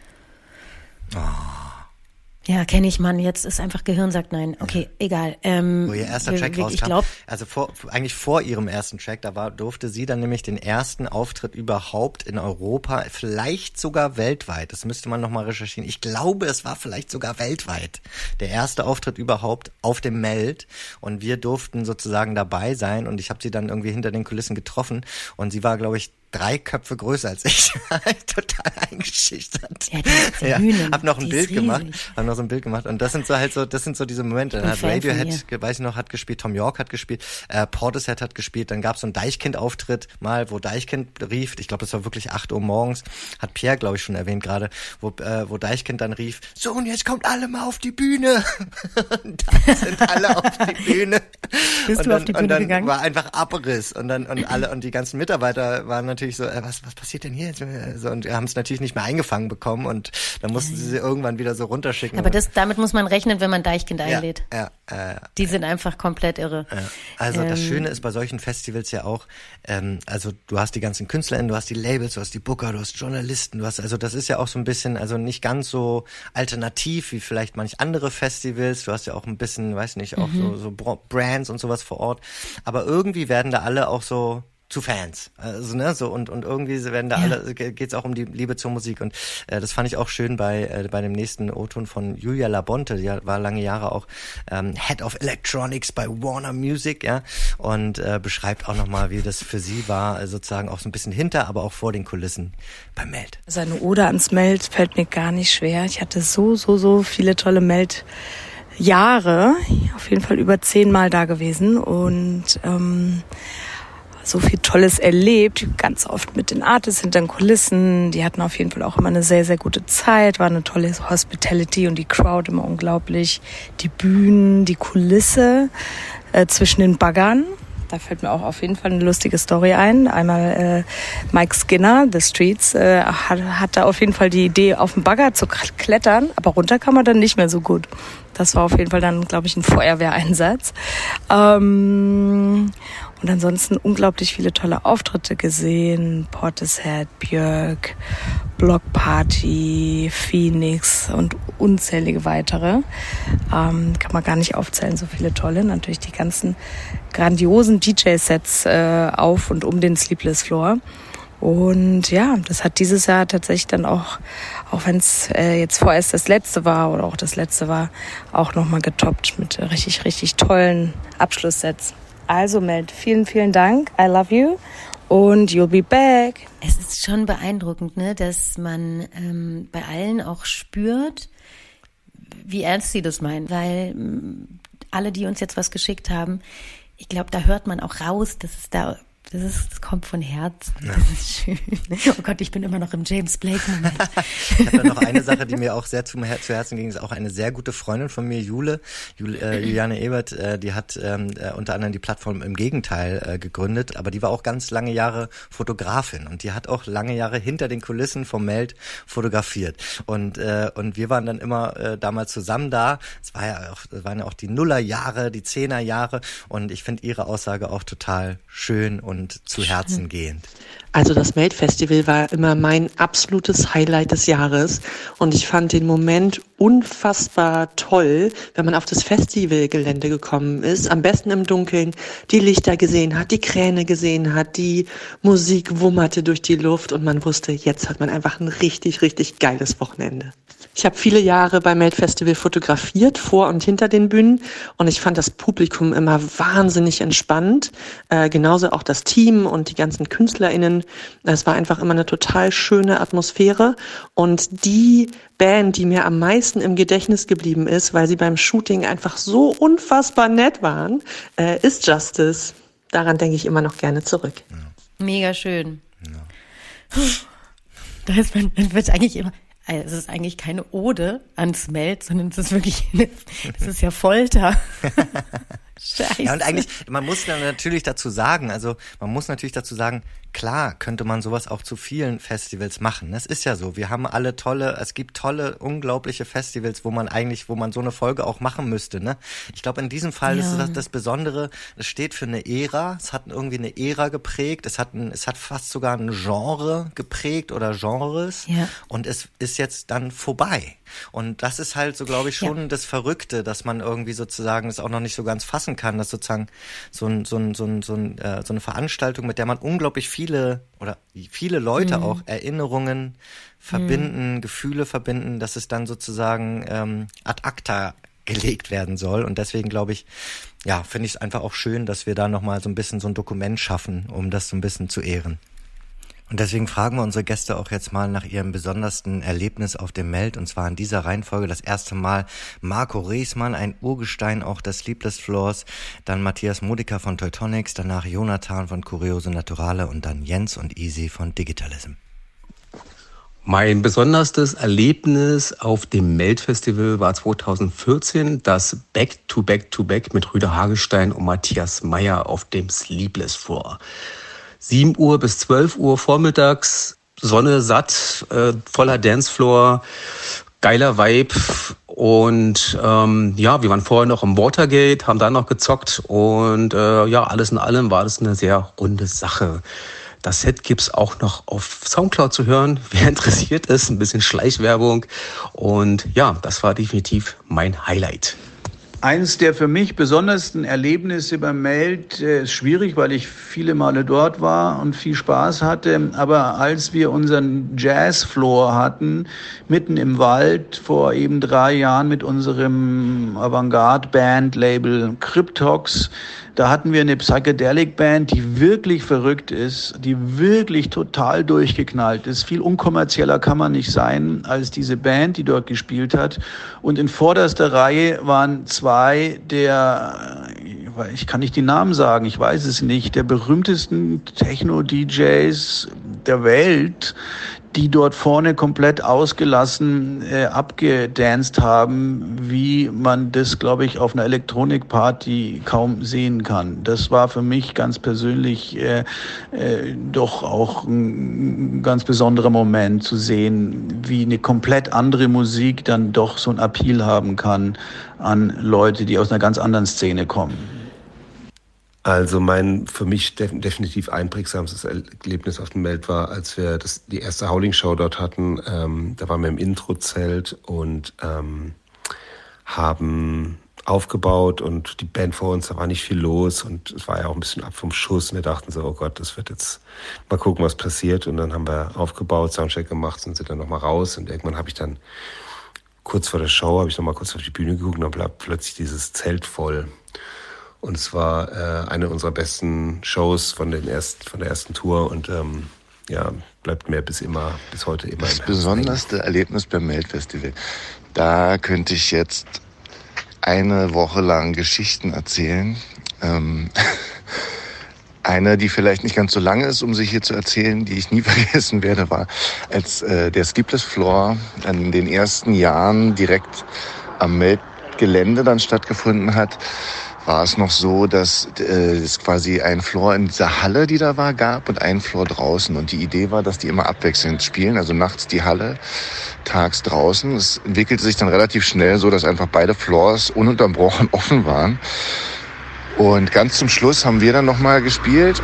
Oh. Ja, kenne ich, Mann. Jetzt ist einfach Gehirn sagt nein. Okay, ja. egal. Ähm, Wo ihr erster Track wir, rauskam, ich glaub, also vor, eigentlich vor ihrem ersten Track, da war, durfte sie dann nämlich den ersten Auftritt überhaupt in Europa, vielleicht sogar weltweit. Das müsste man nochmal recherchieren. Ich glaube, es war vielleicht sogar weltweit. Der erste Auftritt überhaupt auf dem Meld. Und wir durften sozusagen dabei sein. Und ich habe sie dann irgendwie hinter den Kulissen getroffen. Und sie war, glaube ich, drei Köpfe größer als ich. Total eingeschüchtert. Ja, die, die ja, Bühne, hab noch ein Bild gemacht, hab noch so ein Bild gemacht und das sind so halt so, das sind so diese Momente. Dann hat Radiohead, weiß ich noch, hat gespielt, Tom York hat gespielt, äh, Portishead hat gespielt, dann gab's so einen Deichkind-Auftritt mal, wo Deichkind rief, ich glaube, das war wirklich acht Uhr morgens, hat Pierre, glaube ich, schon erwähnt gerade, wo, äh, wo Deichkind dann rief, so und jetzt kommt alle mal auf die Bühne. Und dann sind alle auf die Bühne. Bist und du dann, auf die Bühne und dann gegangen? War einfach Abriss und dann und alle und die ganzen Mitarbeiter waren natürlich so, äh, was was passiert denn hier jetzt? So, und haben es natürlich nicht mehr eingefangen bekommen und dann mussten sie sie irgendwann wieder so runterschicken. Aber das, damit muss man rechnen, wenn man Deichkind einlädt. Ja, ja, äh, die sind einfach komplett irre. Ja. Also ähm, das Schöne ist bei solchen Festivals ja auch, ähm, also du hast die ganzen KünstlerInnen, du hast die Labels, du hast die Booker, du hast Journalisten, du hast, also das ist ja auch so ein bisschen, also nicht ganz so alternativ wie vielleicht manch andere Festivals. Du hast ja auch ein bisschen, weiß nicht, auch mhm. so, so Brands und sowas vor Ort. Aber irgendwie werden da alle auch so zu Fans, also ne, so und und irgendwie werden da ja. alle, geht's auch um die Liebe zur Musik und äh, das fand ich auch schön bei äh, bei dem nächsten O-Ton von Julia Labonte, die war lange Jahre auch ähm, Head of Electronics bei Warner Music, ja, und äh, beschreibt auch nochmal, wie das für sie war, sozusagen auch so ein bisschen hinter, aber auch vor den Kulissen beim Meld. Also eine Ode ans Meld fällt mir gar nicht schwer. Ich hatte so so so viele tolle Meld Jahre, auf jeden Fall über zehnmal da gewesen und ähm, so viel Tolles erlebt, ganz oft mit den Artists hinter den Kulissen. Die hatten auf jeden Fall auch immer eine sehr, sehr gute Zeit, war eine tolle Hospitality und die Crowd immer unglaublich. Die Bühnen, die Kulisse äh, zwischen den Baggern. Da fällt mir auch auf jeden Fall eine lustige Story ein. Einmal äh, Mike Skinner, The Streets, äh, hat, hatte auf jeden Fall die Idee, auf den Bagger zu klettern, aber runter kann man dann nicht mehr so gut. Das war auf jeden Fall dann, glaube ich, ein Feuerwehreinsatz. Ähm, und ansonsten unglaublich viele tolle Auftritte gesehen. Portishead, Björk, Block Party, Phoenix und unzählige weitere. Ähm, kann man gar nicht aufzählen, so viele tolle. Natürlich die ganzen grandiosen D J-Sets äh, auf und um den Sleepless Floor. Und ja, das hat dieses Jahr tatsächlich dann auch, auch wenn es äh, jetzt vorerst das letzte war oder auch das letzte war, auch nochmal getoppt mit richtig, richtig tollen Abschlusssets. Also Meld, vielen, vielen Dank. I love you und you'll be back. Es ist schon beeindruckend, ne, dass man ähm, bei allen auch spürt, wie ernst sie das meinen. Weil ähm, alle, die uns jetzt was geschickt haben, ich glaube, da hört man auch raus, dass es da, das, ist, das kommt von Herzen. Ja. Das ist schön. Oh Gott, ich bin immer noch im James Blake-Moment. Ich habe da noch eine Sache, die mir auch sehr zu, zu Herzen ging, ist auch eine sehr gute Freundin von mir, Jule, Jule äh, Juliane Ebert, äh, die hat ähm, äh, unter anderem die Plattform Im Gegenteil äh, gegründet, aber die war auch ganz lange Jahre Fotografin und die hat auch lange Jahre hinter den Kulissen vom Meld fotografiert und äh, und wir waren dann immer äh, damals zusammen da. Es war ja auch, es waren ja auch die Nullerjahre, die Zehnerjahre und ich finde ihre Aussage auch total schön und zu Herzen gehend. Also das Meld Festival war immer mein absolutes Highlight des Jahres und ich fand den Moment unfassbar toll, wenn man auf das Festivalgelände gekommen ist, am besten im Dunkeln, die Lichter gesehen hat, die Kräne gesehen hat, die Musik wummerte durch die Luft und man wusste, jetzt hat man einfach ein richtig, richtig geiles Wochenende. Ich habe viele Jahre beim Meld Festival fotografiert, vor und hinter den Bühnen und ich fand das Publikum immer wahnsinnig entspannt, äh, genauso auch das Team und die ganzen KünstlerInnen. Es war einfach immer eine total schöne Atmosphäre und die Band, die mir am meisten im Gedächtnis geblieben ist, weil sie beim Shooting einfach so unfassbar nett waren, äh, ist Justice. Daran denke ich immer noch gerne zurück. Ja. Mega schön. Ja. Da ist man, man wird eigentlich immer, also es ist eigentlich keine Ode ans Meld, sondern es ist wirklich, es ist ja Folter. Scheiße. Ja, und eigentlich, man muss dann natürlich dazu sagen, also man muss natürlich dazu sagen, klar könnte man sowas auch zu vielen Festivals machen. Es ist ja so, wir haben alle tolle, es gibt tolle, unglaubliche Festivals, wo man eigentlich, wo man so eine Folge auch machen müsste, ne? Ich glaube, in diesem Fall ja. ist das, das Besondere, es steht für eine Ära, es hat irgendwie eine Ära geprägt, es hat ein, es hat fast sogar ein Genre geprägt oder Genres ja. und es ist jetzt dann vorbei. Und das ist halt so, glaube ich, schon ja. das Verrückte, dass man irgendwie sozusagen das auch noch nicht so ganz fassen kann, dass sozusagen so ein, so ein, so ein, so ein, äh, so eine Veranstaltung, mit der man unglaublich viele oder viele Leute mhm. auch Erinnerungen verbinden, mhm. Gefühle verbinden, dass es dann sozusagen ähm, ad acta gelegt werden soll. Und deswegen glaube ich, ja, finde ich es einfach auch schön, dass wir da nochmal so ein bisschen so ein Dokument schaffen, um das so ein bisschen zu ehren. Und deswegen fragen wir unsere Gäste auch jetzt mal nach ihrem besondersten Erlebnis auf dem Meld. Und zwar in dieser Reihenfolge das erste Mal Marco Reesmann, ein Urgestein auch des Sleepless Floors. Dann Matthias Modica von Teutonics, danach Jonathan von Kuriose Naturale und dann Jens und Easy von Digitalism. Mein besonderstes Erlebnis auf dem Meld-Festival war zweitausendvierzehn das Back-to-Back-to-Back mit Rüder Hagestein und Matthias Meyer auf dem Sleepless Floor. sieben Uhr bis zwölf Uhr vormittags, Sonne satt, äh, voller Dancefloor, geiler Vibe und ähm, ja, wir waren vorher noch im Watergate, haben da noch gezockt und äh, ja, alles in allem war das eine sehr runde Sache. Das Set gibt's auch noch auf Soundcloud zu hören, wer interessiert ist, ein bisschen Schleichwerbung und ja, das war definitiv mein Highlight. Eines der für mich besondersten Erlebnisse beim Meld äh, ist schwierig, weil ich viele Male dort war und viel Spaß hatte. Aber als wir unseren Jazzfloor hatten, mitten im Wald vor eben drei Jahren mit unserem Avantgarde-Band-Label Cryptox, da hatten wir eine Psychedelic-Band, die wirklich verrückt ist, die wirklich total durchgeknallt ist. Viel unkommerzieller kann man nicht sein als diese Band, die dort gespielt hat. Und in vorderster Reihe waren zwei der ich kann nicht die Namen sagen, ich weiß es nicht, der berühmtesten Techno-D Js der Welt, die dort vorne komplett ausgelassen äh, abgedanced haben, wie man das, glaube ich, auf einer Elektronikparty kaum sehen kann. Das war für mich ganz persönlich äh, äh, doch auch ein ganz besonderer Moment zu sehen, wie eine komplett andere Musik dann doch so ein Appeal haben kann an Leute, die aus einer ganz anderen Szene kommen. Also mein für mich def- definitiv einprägsamstes Erlebnis auf dem Meld war, als wir das, die erste Howling-Show dort hatten. Ähm, da waren wir im Intro-Zelt und ähm, haben aufgebaut und die Band vor uns, da war nicht viel los und es war ja auch ein bisschen ab vom Schuss. Und wir dachten so, oh Gott, das wird jetzt mal gucken, was passiert. Und dann haben wir aufgebaut, Soundcheck gemacht und sind dann nochmal raus. Und irgendwann habe ich dann kurz vor der Show, habe ich nochmal kurz auf die Bühne geguckt und dann bleibt plötzlich dieses Zelt voll. Und es war äh, eine unserer besten Shows von, den erst, von der ersten Tour und ähm, ja, bleibt mir bis immer, bis heute immer. Das besonderste Erlebnis beim Melt-Festival. Da könnte ich jetzt eine Woche lang Geschichten erzählen. Ähm, eine, die vielleicht nicht ganz so lange ist, um sie hier zu erzählen, die ich nie vergessen werde, war, als äh, der Sleepless Floor in den ersten Jahren direkt am Melt-Gelände dann stattgefunden hat, war es noch so, dass äh, es quasi einen Floor in dieser Halle, die da war, gab und einen Floor draußen. Und die Idee war, dass die immer abwechselnd spielen, also nachts die Halle, tags draußen. Es entwickelte sich dann relativ schnell so, dass einfach beide Floors ununterbrochen offen waren. Und ganz zum Schluss haben wir dann nochmal gespielt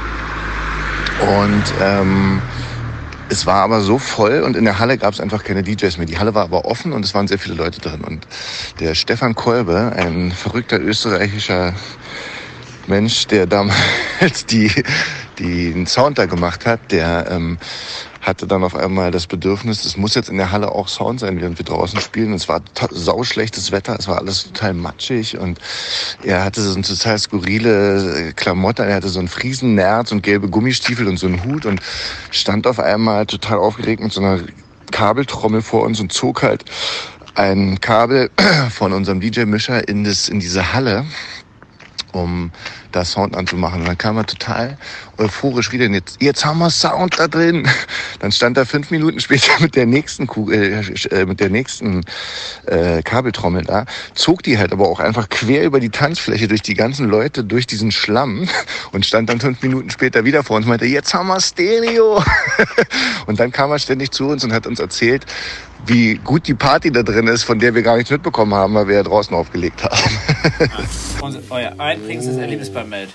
und ähm, es war aber so voll und in der Halle gab es einfach keine D Js mehr. Die Halle war aber offen und es waren sehr viele Leute drin. Und der Stefan Kolbe, ein verrückter österreichischer Mensch, der damals die, die den Sound da gemacht hat, der ähm, hatte dann auf einmal das Bedürfnis, es muss jetzt in der Halle auch Sound sein, während wir draußen spielen. Und es war to- sauschlechtes Wetter, es war alles total matschig und er hatte so eine total skurrile Klamotte, er hatte so ein Friesennerz und gelbe Gummistiefel und so einen Hut und stand auf einmal total aufgeregt mit so einer Kabeltrommel vor uns und zog halt ein Kabel von unserem D J-Mischer in das, in diese Halle, um da Sound anzumachen. Und dann kam er total euphorisch wieder, jetzt, jetzt haben wir Sound da drin. Dann stand er fünf Minuten später mit der nächsten Kugel, äh, mit der nächsten äh, Kabeltrommel da, zog die halt aber auch einfach quer über die Tanzfläche durch die ganzen Leute, durch diesen Schlamm und stand dann fünf Minuten später wieder vor uns und meinte, jetzt haben wir Stereo. Und dann kam er ständig zu uns und hat uns erzählt, wie gut die Party da drin ist, von der wir gar nichts mitbekommen haben, weil wir ja draußen aufgelegt haben. Und euer einprägendes Erlebnis beim Meld.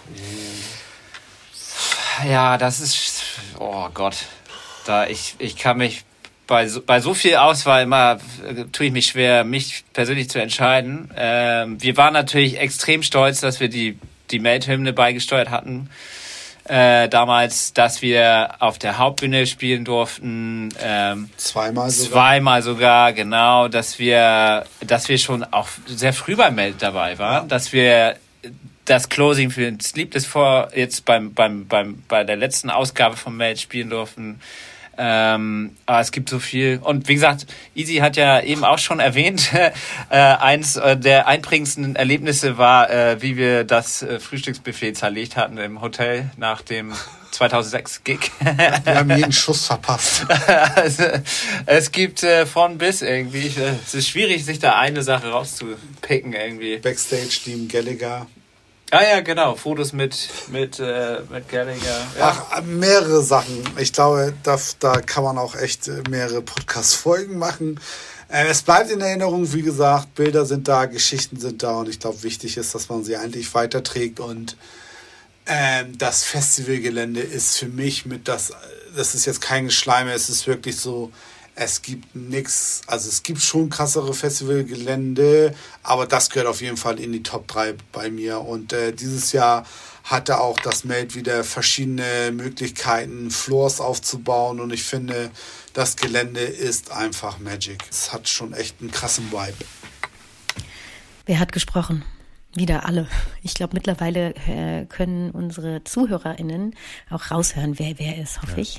Ja, das ist, oh Gott, da ich ich kann mich bei so, bei so viel Auswahl immer äh, tue ich mich schwer, mich persönlich zu entscheiden. Ähm, wir waren natürlich extrem stolz, dass wir die die Meld-Hymne beigesteuert hatten. Äh, damals, dass wir auf der Hauptbühne spielen durften. Ähm, zweimal sogar. Zweimal sogar, genau. Dass wir, dass wir schon auch sehr früh beim Meld dabei waren. Ja. Dass wir das Closing für Sleepless Floor jetzt beim, beim, beim, bei der letzten Ausgabe vom Meld spielen durften. Ähm, aber es gibt so viel. Und wie gesagt, Easy hat ja eben auch schon erwähnt, äh, eins der einprägendsten Erlebnisse war, äh, wie wir das äh, Frühstücksbuffet zerlegt hatten im Hotel nach dem zweitausendsechs Gig. Wir haben jeden Schuss verpasst. Also, es gibt äh, von bis irgendwie. Äh, es ist schwierig, sich da eine Sache rauszupicken irgendwie. Backstage, Liam Gallagher. Ah ja, genau. Fotos mit mit äh, mit Gallagher. Ja. Ach, mehrere Sachen. Ich glaube, da, da kann man auch echt mehrere Podcast-Folgen machen. Äh, es bleibt in Erinnerung, wie gesagt, Bilder sind da, Geschichten sind da und ich glaube, wichtig ist, dass man sie eigentlich weiterträgt und ähm, das Festivalgelände ist für mich mit das, das ist jetzt kein Geschleime, es ist wirklich so, es gibt nichts, also es gibt schon krassere Festivalgelände, aber das gehört auf jeden Fall in die Top drei bei mir. Und äh, dieses Jahr hatte auch das Meld wieder verschiedene Möglichkeiten, Floors aufzubauen. Und ich finde, das Gelände ist einfach Magic. Es hat schon echt einen krassen Vibe. Wer hat gesprochen? Wieder alle. Ich glaube, mittlerweile äh, können unsere ZuhörerInnen auch raushören, wer wer ist, hoffe ja. ich.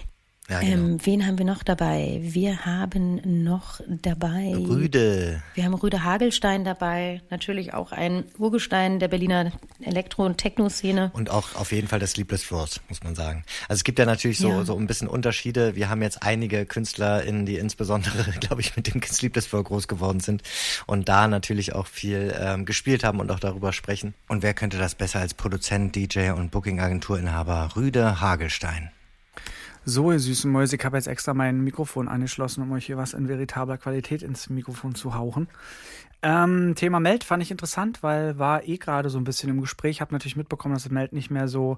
Ja, genau. ähm, wen haben wir noch dabei? Wir haben noch dabei Rüde. Wir haben Rüde Hagelstein dabei, natürlich auch ein Urgestein der Berliner Elektro- und Techno-Szene. Und auch auf jeden Fall das Sleepless Floors, muss man sagen. Also es gibt ja natürlich so, Ja. so ein bisschen Unterschiede. Wir haben jetzt einige KünstlerInnen, die insbesondere, glaube ich, mit dem Sleepless Floor groß geworden sind und da natürlich auch viel ähm, gespielt haben und auch darüber sprechen. Und wer könnte das besser als Produzent, D J und Booking-Agenturinhaber Rüde Hagelstein? So, ihr süßen Mäuse, ich habe jetzt extra mein Mikrofon angeschlossen, um euch hier was in veritabler Qualität ins Mikrofon zu hauchen. Ähm, Thema Meld fand ich interessant, weil war eh gerade so ein bisschen im Gespräch. Habe natürlich mitbekommen, dass das Meld nicht mehr so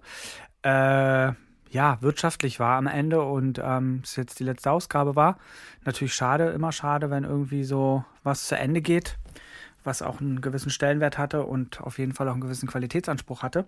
äh, ja wirtschaftlich war am Ende und ähm, es jetzt die letzte Ausgabe war. Natürlich schade, immer schade, wenn irgendwie so was zu Ende geht, was auch einen gewissen Stellenwert hatte und auf jeden Fall auch einen gewissen Qualitätsanspruch hatte.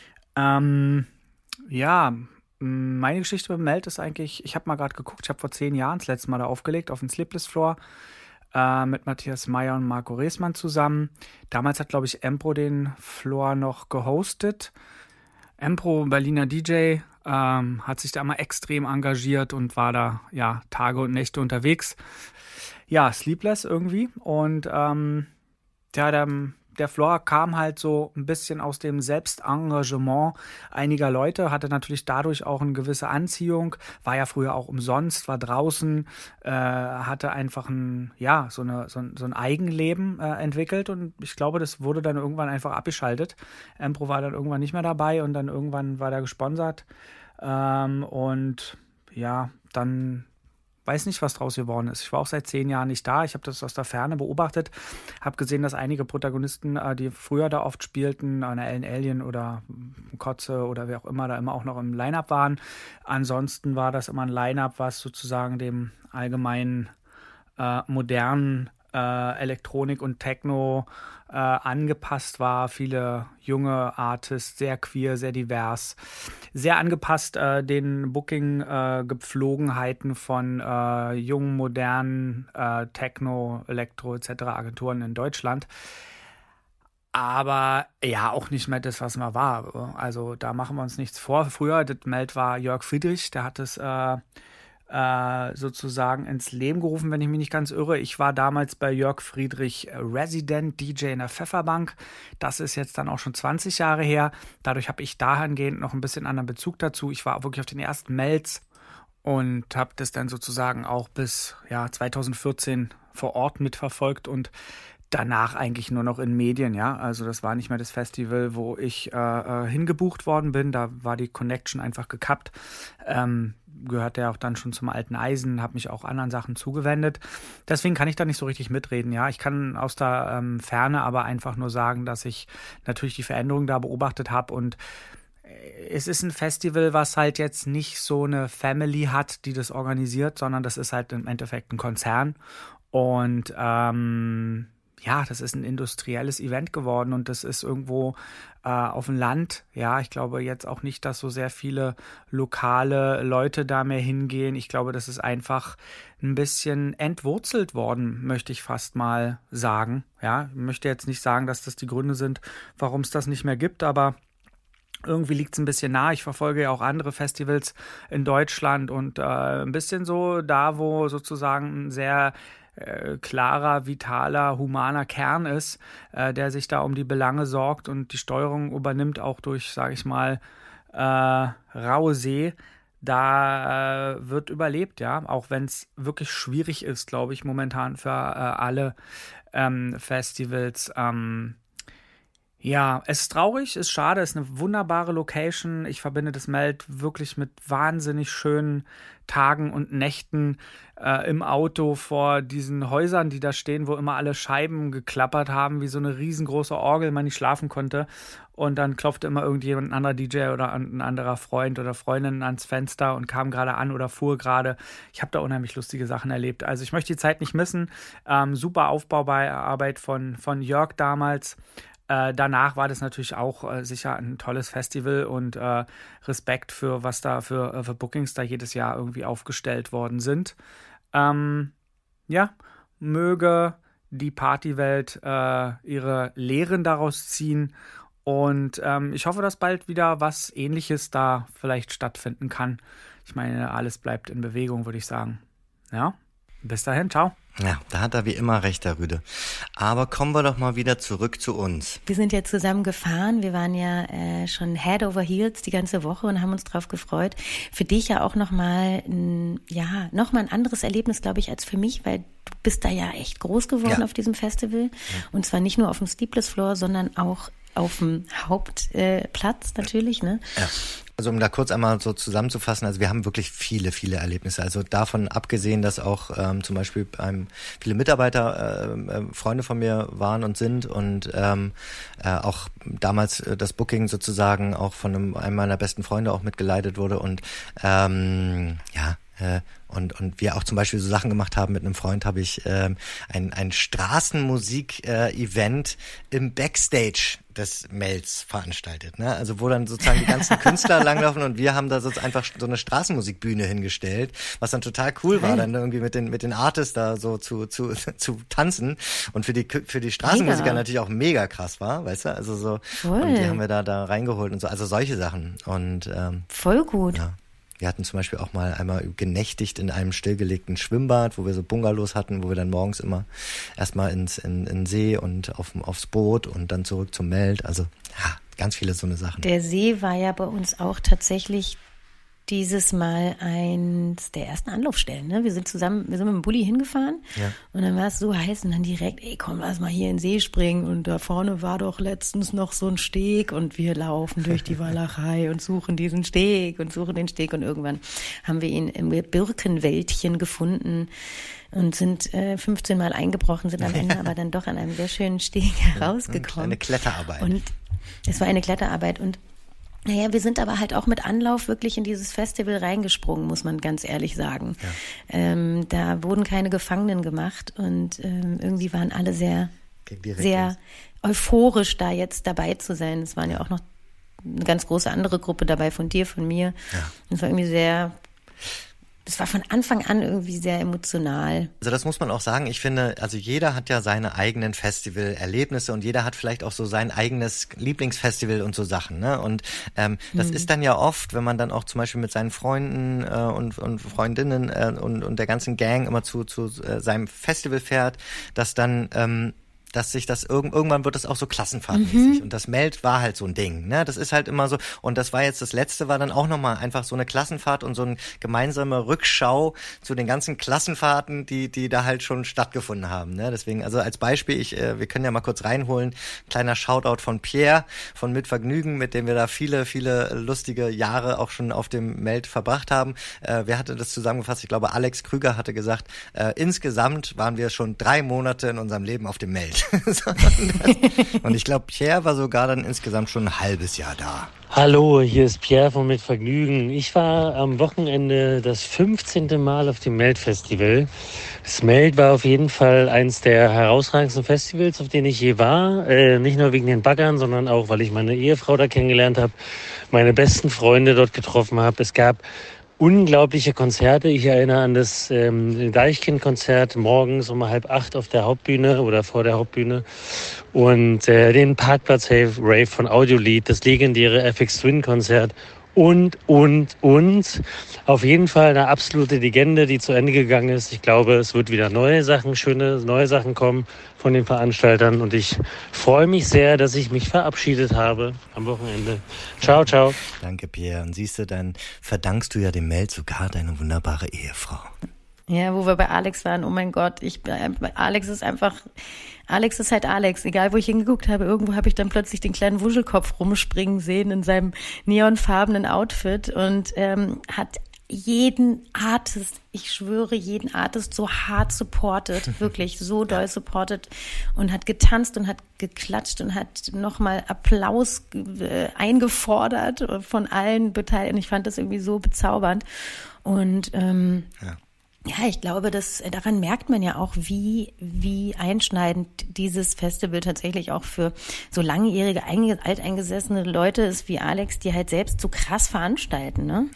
Ähm, ja, meine Geschichte mit Meld ist eigentlich, ich habe mal gerade geguckt, ich habe vor zehn Jahren das letzte Mal da aufgelegt, auf dem Sleepless Floor, äh, mit Matthias Meyer und Marco Reesmann zusammen. Damals hat, glaube ich, Empro den Floor noch gehostet. Empro, Berliner D J, ähm, hat sich da immer extrem engagiert und war da, ja, Tage und Nächte unterwegs. Ja, Sleepless irgendwie und, ähm, ja, der, der Floor kam halt so ein bisschen aus dem Selbstengagement einiger Leute, hatte natürlich dadurch auch eine gewisse Anziehung, war ja früher auch umsonst, war draußen, äh, hatte einfach ein, ja, so, eine, so, ein, so ein Eigenleben äh, entwickelt und ich glaube, das wurde dann irgendwann einfach abgeschaltet. Empro war dann irgendwann nicht mehr dabei und dann irgendwann war der gesponsert ähm, und ja, dann weiß nicht, was draus geworden ist. Ich war auch seit zehn Jahren nicht da. Ich habe das aus der Ferne beobachtet, habe gesehen, dass einige Protagonisten, äh, die früher da oft spielten, eine Ellen Alien oder Kotze oder wer auch immer, da immer auch noch im Line-Up waren. Ansonsten war das immer ein Line-Up, was sozusagen dem allgemeinen äh, modernen äh, Elektronik und Techno äh, angepasst war. Viele junge Artists, sehr queer, sehr divers, sehr angepasst äh, den Booking-Gepflogenheiten äh, von äh, jungen, modernen äh, Techno, Elektro et cetera Agenturen in Deutschland. Aber ja, auch nicht mehr das, was mal war. Also da machen wir uns nichts vor. Früher, das Meld war Jörg Friedrich, der hat es äh, äh, sozusagen ins Leben gerufen, wenn ich mich nicht ganz irre. Ich war damals bei Jörg Friedrich Resident D J in der Pfefferbank. Das ist jetzt dann auch schon zwanzig Jahre her. Dadurch habe ich dahingehend noch ein bisschen anderen Bezug dazu. Ich war wirklich auf den ersten Melds und habe das dann sozusagen auch bis ja, zwanzig vierzehn vor Ort mitverfolgt und danach eigentlich nur noch in Medien, ja. Also das war nicht mehr das Festival, wo ich äh, hingebucht worden bin. Da war die Connection einfach gekappt. Ähm, gehört ja auch dann schon zum alten Eisen, habe mich auch anderen Sachen zugewendet. Deswegen kann ich da nicht so richtig mitreden, ja. Ich kann aus der ähm, Ferne aber einfach nur sagen, dass ich natürlich die Veränderung da beobachtet habe und es ist ein Festival, was halt jetzt nicht so eine Family hat, die das organisiert, sondern das ist halt im Endeffekt ein Konzern und ähm, ja, das ist ein industrielles Event geworden und das ist irgendwo äh, auf dem Land. Ja, ich glaube jetzt auch nicht, dass so sehr viele lokale Leute da mehr hingehen. Ich glaube, das ist einfach ein bisschen entwurzelt worden, möchte ich fast mal sagen. Ja, ich möchte jetzt nicht sagen, dass das die Gründe sind, warum es das nicht mehr gibt, aber irgendwie liegt es ein bisschen nah. Ich verfolge ja auch andere Festivals in Deutschland und äh, ein bisschen so da, wo sozusagen ein sehr Äh, klarer, vitaler, humaner Kern ist, äh, der sich da um die Belange sorgt und die Steuerung übernimmt, auch durch, sage ich mal, äh, raue See. Da äh, wird überlebt, ja, auch wenn es wirklich schwierig ist, glaube ich, momentan für äh, alle ähm, Festivals. Ähm, Ja, es ist traurig, ist schade, ist eine wunderbare Location. Ich verbinde das Meld wirklich mit wahnsinnig schönen Tagen und Nächten äh, im Auto vor diesen Häusern, die da stehen, wo immer alle Scheiben geklappert haben, wie so eine riesengroße Orgel, man nicht schlafen konnte. Und dann klopfte immer irgendjemand, ein anderer D J oder ein anderer Freund oder Freundin ans Fenster und kam gerade an oder fuhr gerade. Ich habe da unheimlich lustige Sachen erlebt. Also ich möchte die Zeit nicht missen. Ähm, super Aufbauarbeit von, von Jörg damals. Äh, danach war das natürlich auch äh, sicher ein tolles Festival und äh, Respekt für was da für, äh, für Bookings da jedes Jahr irgendwie aufgestellt worden sind. Ähm, ja, möge die Partywelt äh, ihre Lehren daraus ziehen Und ähm, ich hoffe, dass bald wieder was Ähnliches da vielleicht stattfinden kann. Ich meine, alles bleibt in Bewegung, würde ich sagen. Ja, bis dahin, ciao. Ja, da hat er wie immer recht, der Rüde. Aber kommen wir doch mal wieder zurück zu uns. Wir sind ja zusammen gefahren. Wir waren ja äh, schon Head over Heels die ganze Woche und haben uns drauf gefreut. Für dich ja auch nochmal ein, ja, noch mal ein anderes Erlebnis, glaube ich, als für mich, weil du bist da ja echt groß geworden ja. auf diesem Festival. Ja. Und zwar nicht nur auf dem Sleepless Floor, sondern auch auf dem Hauptplatz äh, natürlich, ne? Ja. Also um da kurz einmal so zusammenzufassen, also wir haben wirklich viele, viele Erlebnisse. Also davon abgesehen, dass auch ähm, zum Beispiel ähm, viele Mitarbeiter, äh, äh, Freunde von mir waren und sind und ähm, äh, auch damals äh, das Booking sozusagen auch von einem, einem meiner besten Freunde auch mitgeleitet wurde und ähm, ja, äh, und und wir auch zum Beispiel so Sachen gemacht haben. Mit einem Freund habe ich ähm, ein ein Straßenmusik-Event äh, im Backstage des Melds veranstaltet, ne? Also wo dann sozusagen die ganzen Künstler langlaufen und wir haben da so einfach so eine Straßenmusikbühne hingestellt, was dann total cool war, dann irgendwie mit den mit den Artists da so zu zu zu tanzen und für die für die Straßenmusiker mega. Natürlich auch mega krass war, weißt du? Also so voll. Und die haben wir da da reingeholt und so, also solche Sachen und ähm, voll gut. Ja. Wir hatten zum Beispiel auch mal einmal genächtigt in einem stillgelegten Schwimmbad, wo wir so Bungalows hatten, wo wir dann morgens immer erstmal ins in, in den See und auf, aufs Boot und dann zurück zum Meld. Also ja, ganz viele so eine Sachen. Der See war ja bei uns auch tatsächlich dieses Mal eins der ersten Anlaufstellen. Ne? Wir sind zusammen, wir sind mit dem Bulli hingefahren ja. und dann war es so heiß und dann direkt, ey komm, lass mal hier in den See springen und da vorne war doch letztens noch so ein Steg und wir laufen durch die Walachei und suchen diesen Steg und suchen den Steg und irgendwann haben wir ihn im Birkenwäldchen gefunden und sind äh, fünfzehn Mal eingebrochen, sind am Ende aber dann doch an einem sehr schönen Steg herausgekommen. Eine Kletterarbeit. Und es war eine Kletterarbeit und naja, wir sind aber halt auch mit Anlauf wirklich in dieses Festival reingesprungen, muss man ganz ehrlich sagen. Ja. Ähm, da wurden keine Gefangenen gemacht und ähm, irgendwie waren alle sehr, sehr euphorisch, da jetzt dabei zu sein. Es waren ja auch noch eine ganz große andere Gruppe dabei, von dir, von mir. Ja. Es war irgendwie sehr... Das war von Anfang an irgendwie sehr emotional. Also das muss man auch sagen. Ich finde, also jeder hat ja seine eigenen Festival-Erlebnisse und jeder hat vielleicht auch so sein eigenes Lieblingsfestival und so Sachen, ne? Und ähm, das mhm. ist dann ja oft, wenn man dann auch zum Beispiel mit seinen Freunden äh, und, und Freundinnen äh, und, und der ganzen Gang immer zu, zu äh, seinem Festival fährt, dass dann... Ähm, dass sich das irgend, irgendwann wird das auch so klassenfahrtmäßig. Mhm. Und das Meld war halt so ein Ding, ne? Das ist halt immer so. Und das war jetzt das letzte, war dann auch nochmal einfach so eine Klassenfahrt und so eine gemeinsame Rückschau zu den ganzen Klassenfahrten, die, die da halt schon stattgefunden haben, ne? Deswegen, also als Beispiel, ich, äh, wir können ja mal kurz reinholen, kleiner Shoutout von Pierre von Mit Vergnügen, mit dem wir da viele, viele lustige Jahre auch schon auf dem Meld verbracht haben. Äh, wer hatte das zusammengefasst? Ich glaube, Alex Krüger hatte gesagt, äh, insgesamt waren wir schon drei Monate in unserem Leben auf dem Meld. Und ich glaube, Pierre war sogar dann insgesamt schon ein halbes Jahr da. Hallo, hier ist Pierre von Mit Vergnügen. Ich war am Wochenende das fünfzehnte Mal auf dem Meld-Festival. Das Meld war auf jeden Fall eins der herausragendsten Festivals, auf denen ich je war. Äh, nicht nur wegen den Baggern, sondern auch, weil ich meine Ehefrau da kennengelernt habe, meine besten Freunde dort getroffen habe. Es gab unglaubliche Konzerte. Ich erinnere an das ähm, Deichkind-Konzert morgens um halb acht auf der Hauptbühne oder vor der Hauptbühne und äh, den Parkplatz-Rave von Audiolied, das legendäre F X Twin-Konzert und, und, und. Auf jeden Fall eine absolute Legende, die zu Ende gegangen ist. Ich glaube, es wird wieder neue Sachen, schöne neue Sachen kommen von den Veranstaltern und ich freue mich sehr, dass ich mich verabschiedet habe am Wochenende. Ciao, ciao. Danke, Pierre. Und siehst du, dann verdankst du ja dem Meld sogar deine wunderbare Ehefrau. Ja, wo wir bei Alex waren, oh mein Gott, ich, Alex ist einfach, Alex ist halt Alex, egal wo ich hingeguckt habe, irgendwo habe ich dann plötzlich den kleinen Wuschelkopf rumspringen sehen in seinem neonfarbenen Outfit und ähm, hat jeden Artist, ich schwöre, jeden Artist so hart supported, wirklich so doll supported und hat getanzt und hat geklatscht und hat nochmal Applaus äh, eingefordert von allen Beteiligten. Ich fand das irgendwie so bezaubernd und ähm, ja. Ja, ich glaube, dass daran merkt man ja auch, wie wie einschneidend dieses Festival tatsächlich auch für so langjährige, alteingesessene Leute ist wie Alex, die halt selbst so krass veranstalten, ne? Ja.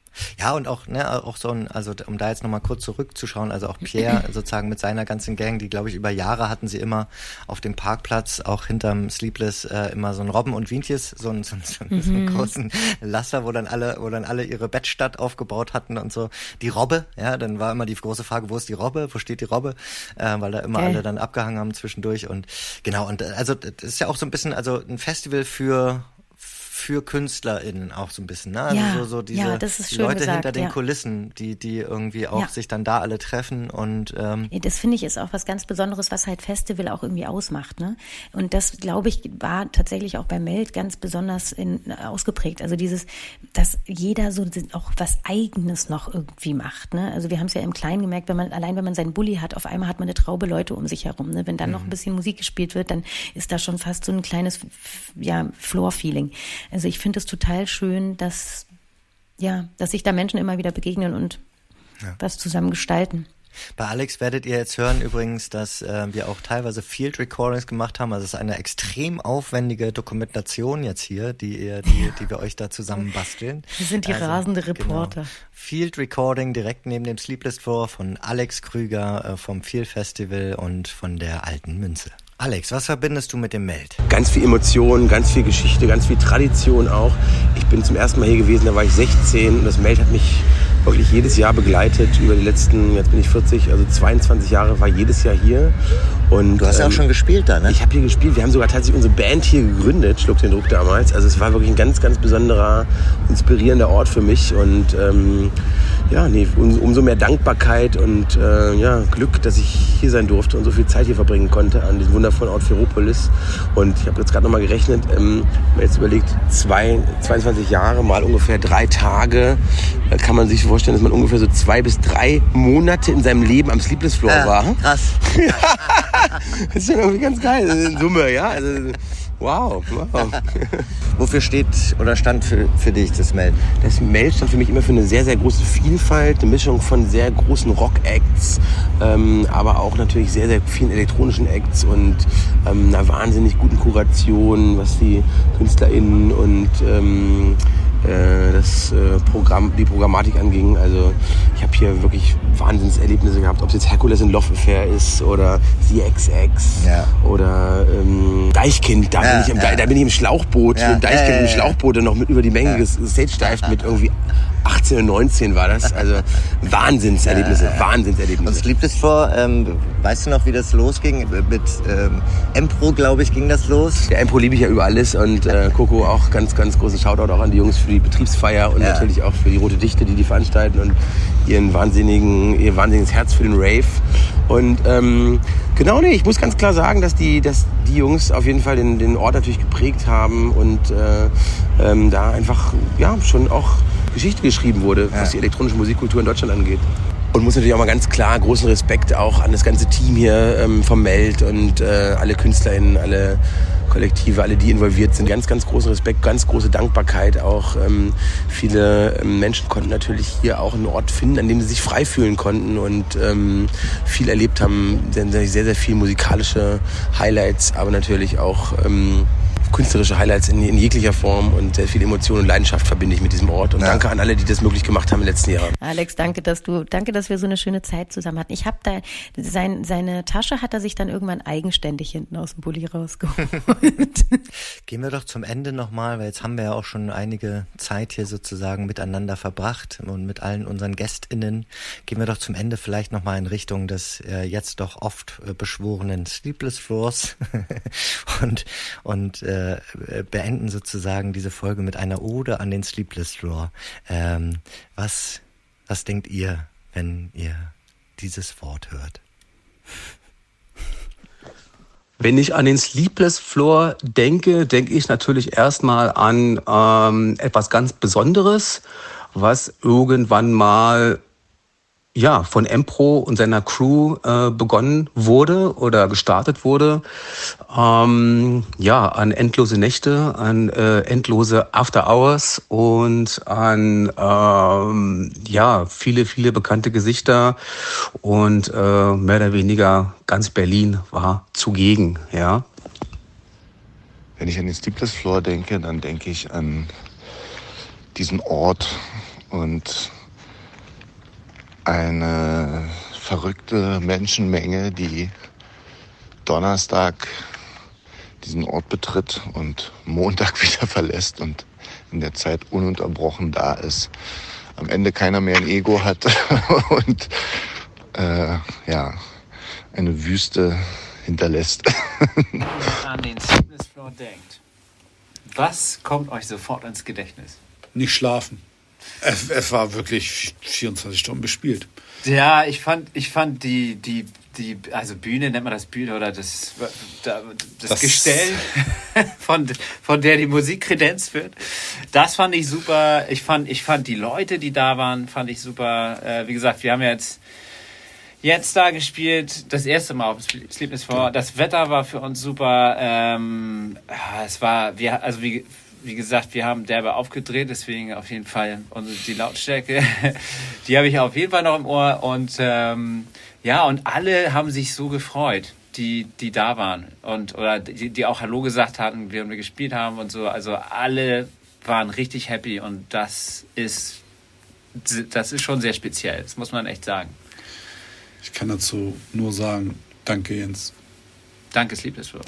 Ja, und auch, ne, auch so ein, also um da jetzt nochmal kurz zurückzuschauen, also auch Pierre sozusagen mit seiner ganzen Gang, die glaube ich über Jahre hatten sie immer auf dem Parkplatz, auch hinterm Sleepless, äh, immer so ein Robben und Wientjes, so einen, so, so, mhm. so einen großen Laster, wo dann alle, wo dann alle ihre Bettstadt aufgebaut hatten und so. Die Robbe, ja, dann war immer die große Frage, wo ist die Robbe, wo steht die Robbe, äh, weil da immer okay. alle dann abgehangen haben zwischendurch und genau, und also das ist ja auch so ein bisschen, also ein Festival für für KünstlerInnen auch so ein bisschen, ne? Also ja, so, so diese ja, das ist schön Leute gesagt, hinter den ja. Kulissen, die, die irgendwie auch ja. sich dann da alle treffen und ähm das finde ich ist auch was ganz Besonderes, was halt Festival auch irgendwie ausmacht, ne? Und das, glaube ich, war tatsächlich auch bei Melt ganz besonders in, ausgeprägt. Also dieses, dass jeder so auch was Eigenes noch irgendwie macht, ne? Also wir haben es ja im Kleinen gemerkt, wenn man, allein wenn man seinen Bulli hat, auf einmal hat man eine Traube Leute um sich herum, ne? Wenn dann mhm. noch ein bisschen Musik gespielt wird, dann ist da schon fast so ein kleines, ja, Floor-Feeling. Also ich finde es total schön, dass, ja, dass sich da Menschen immer wieder begegnen und ja. was zusammen gestalten. Bei Alex werdet ihr jetzt hören übrigens, dass äh, wir auch teilweise Field Recordings gemacht haben. Also es ist eine extrem aufwendige Dokumentation jetzt hier, die ihr, die, die wir euch da zusammen basteln. Wir sind die also, rasende Reporter. Genau. Field Recording direkt neben dem Sleepless Floor von Alex Krüger äh, vom Feel Festival und von der Alten Münze. Alex, was verbindest du mit dem Melt? Ganz viel Emotion, ganz viel Geschichte, ganz viel Tradition auch. Ich bin zum ersten Mal hier gewesen, da war ich sechzehn und das Melt hat mich wirklich jedes Jahr begleitet über die letzten, jetzt bin ich vierzig, also zweiundzwanzig Jahre war jedes Jahr hier. Und, du hast ja ähm, auch schon gespielt da, ne? Ich habe hier gespielt, wir haben sogar tatsächlich unsere Band hier gegründet, Schluck den Druck damals. Also es war wirklich ein ganz, ganz besonderer, inspirierender Ort für mich und ähm, ja, nee, um, umso mehr Dankbarkeit und äh, ja, Glück, dass ich hier sein durfte und so viel Zeit hier verbringen konnte an diesem wundervollen Ort Ferropolis. Und ich habe jetzt gerade nochmal gerechnet, ähm, wenn man jetzt überlegt, zwei, zweiundzwanzig Jahre mal ungefähr drei Tage, äh, kann man sich vorstellen, dass man ungefähr so zwei bis drei Monate in seinem Leben am Sleepless Floor ja, war. Krass. Das ist ja irgendwie ganz geil, in Summe, ja. Also, wow, wow. Wofür steht oder stand für, für dich das Melt? Das Melt stand für mich immer für eine sehr, sehr große Vielfalt, eine Mischung von sehr großen Rock-Acts, ähm, aber auch natürlich sehr, sehr vielen elektronischen Acts und ähm, einer wahnsinnig guten Kuration, was die KünstlerInnen und ähm, äh, das äh, Programm, die Programmatik anging. Also ich habe hier wirklich Wahnsinnserlebnisse gehabt, ob es jetzt Hercules in Love Affair ist oder The X X ja. oder ähm, Deichkind, da, ja, bin ich im, ja. da bin ich im Schlauchboot, ja. mit Deichkind ja, ja, ja. im Schlauchboot und noch mit über die Menge ja. gestagedived mit irgendwie achtzehn und neunzehn war das, also Wahnsinnserlebnisse, ja, ja. Wahnsinnserlebnisse. Und Sleepless Floor, ähm, weißt du noch, wie das losging? Mit ähm, Empro, glaube ich, ging das los? Der Empro liebe ich ja über alles und äh, Coco auch ganz, ganz großen Shoutout auch an die Jungs für die Betriebsfeier und ja. natürlich auch für die Rote Dichte, die die veranstalten und ihren wahnsinnigen, ihr wahnsinniges Herz für den Rave. Und ähm, genau, nee, ich muss ganz klar sagen, dass die, dass die Jungs auf jeden Fall den, den Ort natürlich geprägt haben und äh, ähm, da einfach ja schon auch Geschichte geschrieben wurde, ja. was die elektronische Musikkultur in Deutschland angeht. Und muss natürlich auch mal ganz klar großen Respekt auch an das ganze Team hier ähm, vom Melt und äh, alle KünstlerInnen, alle Kollektive, alle, die involviert sind. Ganz, ganz großen Respekt, ganz große Dankbarkeit auch. Ähm, viele ähm, Menschen konnten natürlich hier auch einen Ort finden, an dem sie sich frei fühlen konnten und ähm, viel erlebt haben. Sehr, sehr, sehr viel musikalische Highlights, aber natürlich auch ähm, künstlerische Highlights in, in jeglicher Form und sehr viel Emotion und Leidenschaft verbinde ich mit diesem Ort. Und ja. danke an alle, die das möglich gemacht haben im letzten Jahr. Alex, danke, dass du, danke, dass wir so eine schöne Zeit zusammen hatten. Ich habe da, sein, seine Tasche hat er sich dann irgendwann eigenständig hinten aus dem Bulli rausgeholt. Gehen wir doch zum Ende nochmal, weil jetzt haben wir ja auch schon einige Zeit hier sozusagen miteinander verbracht und mit allen unseren GästInnen. Gehen wir doch zum Ende vielleicht nochmal in Richtung des äh, jetzt doch oft äh, beschworenen Sleepless Floors und, und äh, beenden sozusagen diese Folge mit einer Ode an den Sleepless Floor. Ähm, was, was denkt ihr, wenn ihr dieses Wort hört? Wenn ich an den Sleepless Floor denke, denke ich natürlich erstmal an ähm, etwas ganz Besonderes, was irgendwann mal ja, von Empro und seiner Crew äh, begonnen wurde oder gestartet wurde. Ähm, ja, an endlose Nächte, an äh, endlose After Hours und an ähm, ja, viele, viele bekannte Gesichter und äh, mehr oder weniger ganz Berlin war zugegen, ja. Wenn ich an den Sleepless Floor denke, dann denke ich an diesen Ort, und eine verrückte Menschenmenge, die Donnerstag diesen Ort betritt und Montag wieder verlässt und in der Zeit ununterbrochen da ist. Am Ende keiner mehr ein Ego hat und äh, ja, eine Wüste hinterlässt. An den Sleepless Floor denkt, was kommt euch sofort ins Gedächtnis? Nicht schlafen. Es, es war wirklich vierundzwanzig Stunden bespielt. Ja, ich fand, ich fand die, die, die, also Bühne, nennt man das Bühne oder das, das, das Gestell, von, von der die Musik kredenzt wird, das fand ich super. Ich fand, ich fand die Leute, die da waren, fand ich super. Äh, wie gesagt, wir haben jetzt, jetzt da gespielt, das erste Mal auf Sleepless Floor. Das Wetter war für uns super. Ähm, es war, wir, also wie, Wie gesagt, wir haben derbe aufgedreht, deswegen auf jeden Fall und die Lautstärke, die habe ich auf jeden Fall noch im Ohr. Und ähm, ja, und alle haben sich so gefreut, die, die da waren und oder die, die auch Hallo gesagt hatten, während wir gespielt haben und so. Also alle waren richtig happy und das ist, das ist schon sehr speziell. Das muss man echt sagen. Ich kann dazu nur sagen, danke Jens. Danke, Sleepless Floor.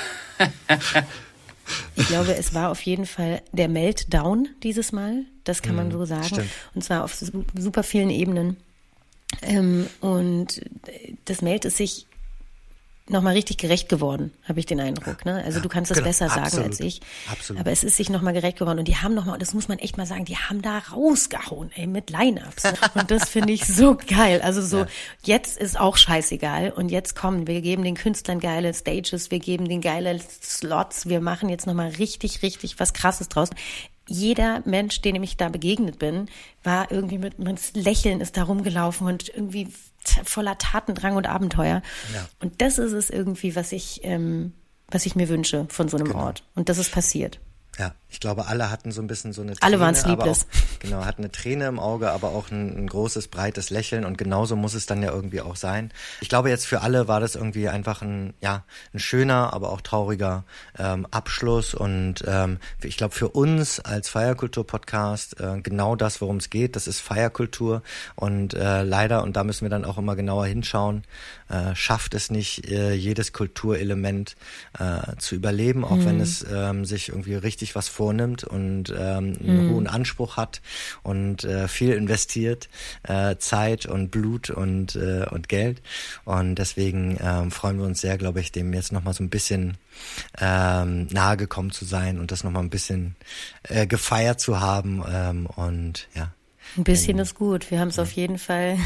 Ich glaube, es war auf jeden Fall der Meltdown dieses Mal. Das kann man so sagen. Stimmt. Und zwar auf super vielen Ebenen. Ähm, und das Meld ist sich nochmal richtig gerecht geworden, habe ich den Eindruck. Ne? Also ja, du kannst das genau, besser sagen absolut, als ich. Absolut. Aber es ist sich nochmal gerecht geworden. Und die haben nochmal, und das muss man echt mal sagen, die haben da rausgehauen, ey, mit Line-Ups. Und das finde ich so geil. Also so, ja. Jetzt ist auch scheißegal. Und jetzt kommen, wir geben den Künstlern geile Stages, wir geben den geile Slots, wir machen jetzt nochmal richtig, richtig was Krasses draus. Jeder Mensch, dem ich da begegnet bin, war irgendwie mit, mit Lächeln ist da rumgelaufen und irgendwie voller Tatendrang und Abenteuer. Ja. Und das ist es irgendwie, was ich, ähm, was ich mir wünsche von so einem genau. Ort. Und das ist passiert. Ja, ich glaube, alle hatten so ein bisschen so eine Träne. Alle waren sleepless. Auch, genau, hatten eine Träne im Auge, aber auch ein, ein großes, breites Lächeln und genauso muss es dann ja irgendwie auch sein. Ich glaube, jetzt für alle war das irgendwie einfach ein, ja, ein schöner, aber auch trauriger ähm, Abschluss und ähm, ich glaube, für uns als Feierkultur-Podcast äh, genau das, worum es geht, das ist Feierkultur und äh, leider, und da müssen wir dann auch immer genauer hinschauen, äh, schafft es nicht, äh, jedes Kulturelement äh, zu überleben, auch mhm. wenn es ähm, sich irgendwie richtig was vornimmt und ähm, einen mhm. hohen Anspruch hat und äh, viel investiert, äh, Zeit und Blut und äh, und Geld und deswegen ähm, freuen wir uns sehr, glaube ich, dem jetzt nochmal so ein bisschen ähm, nahe gekommen zu sein und das nochmal ein bisschen äh, gefeiert zu haben ähm, und ja. Ein bisschen ist gut. Wir haben es ja. auf jeden Fall.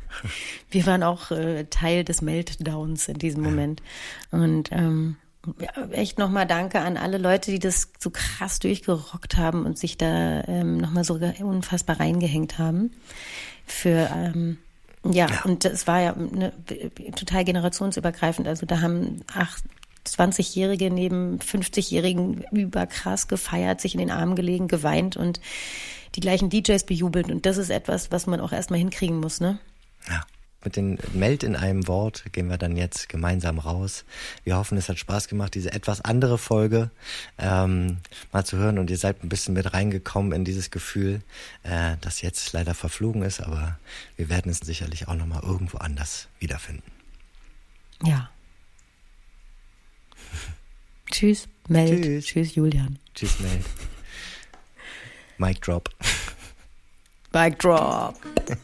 Wir waren auch äh, Teil des Meltdowns in diesem Moment und ähm, ja, echt nochmal danke an alle Leute, die das so krass durchgerockt haben und sich da ähm, nochmal so unfassbar reingehängt haben. Für, ähm, ja, ja, und das war ja ne, total generationsübergreifend. Also da haben acht, zwanzigjährige neben fünfzigjährigen überkrass gefeiert, sich in den Armen gelegen, geweint und die gleichen D Js bejubelt. Und das ist etwas, was man auch erstmal hinkriegen muss, ne? Ja. Mit den Meld in einem Wort gehen wir dann jetzt gemeinsam raus. Wir hoffen, es hat Spaß gemacht, diese etwas andere Folge ähm, mal zu hören. Und ihr seid ein bisschen mit reingekommen in dieses Gefühl, äh, das jetzt leider verflogen ist. Aber wir werden es sicherlich auch nochmal irgendwo anders wiederfinden. Ja. Tschüss, Meld. Tschüss. Tschüss, Julian. Tschüss, Meld. Mic drop. Mic drop.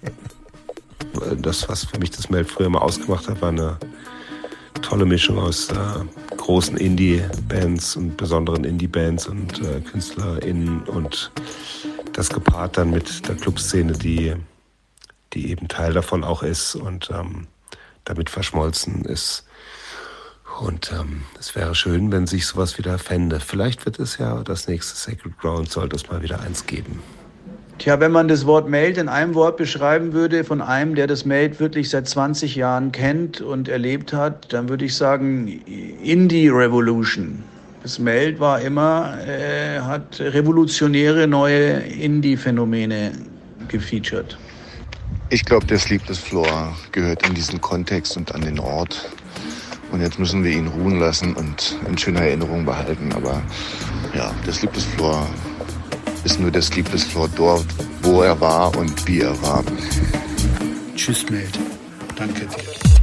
Das, was für mich das Meld früher mal ausgemacht hat, war eine tolle Mischung aus äh, großen Indie-Bands und besonderen Indie-Bands und äh, KünstlerInnen und das gepaart dann mit der Clubszene, die, die eben Teil davon auch ist und ähm, damit verschmolzen ist. Und ähm, es wäre schön, wenn sich sowas wieder fände. Vielleicht wird es ja das nächste Sacred Ground, sollte es mal wieder eins geben. Tja, wenn man das Wort Meld in einem Wort beschreiben würde, von einem, der das Meld wirklich seit zwanzig Jahren kennt und erlebt hat, dann würde ich sagen Indie Revolution. Das Meld war immer, äh, hat revolutionäre neue Indie-Phänomene gefeatured. Ich glaube, der Sleepless Floor gehört in diesen Kontext und an den Ort. Und jetzt müssen wir ihn ruhen lassen und in schöner Erinnerung behalten. Aber ja, der Sleepless Floor ist nur der Sleepless Floor dort, wo er war und wie er war. Tschüss, Meld. Danke dir.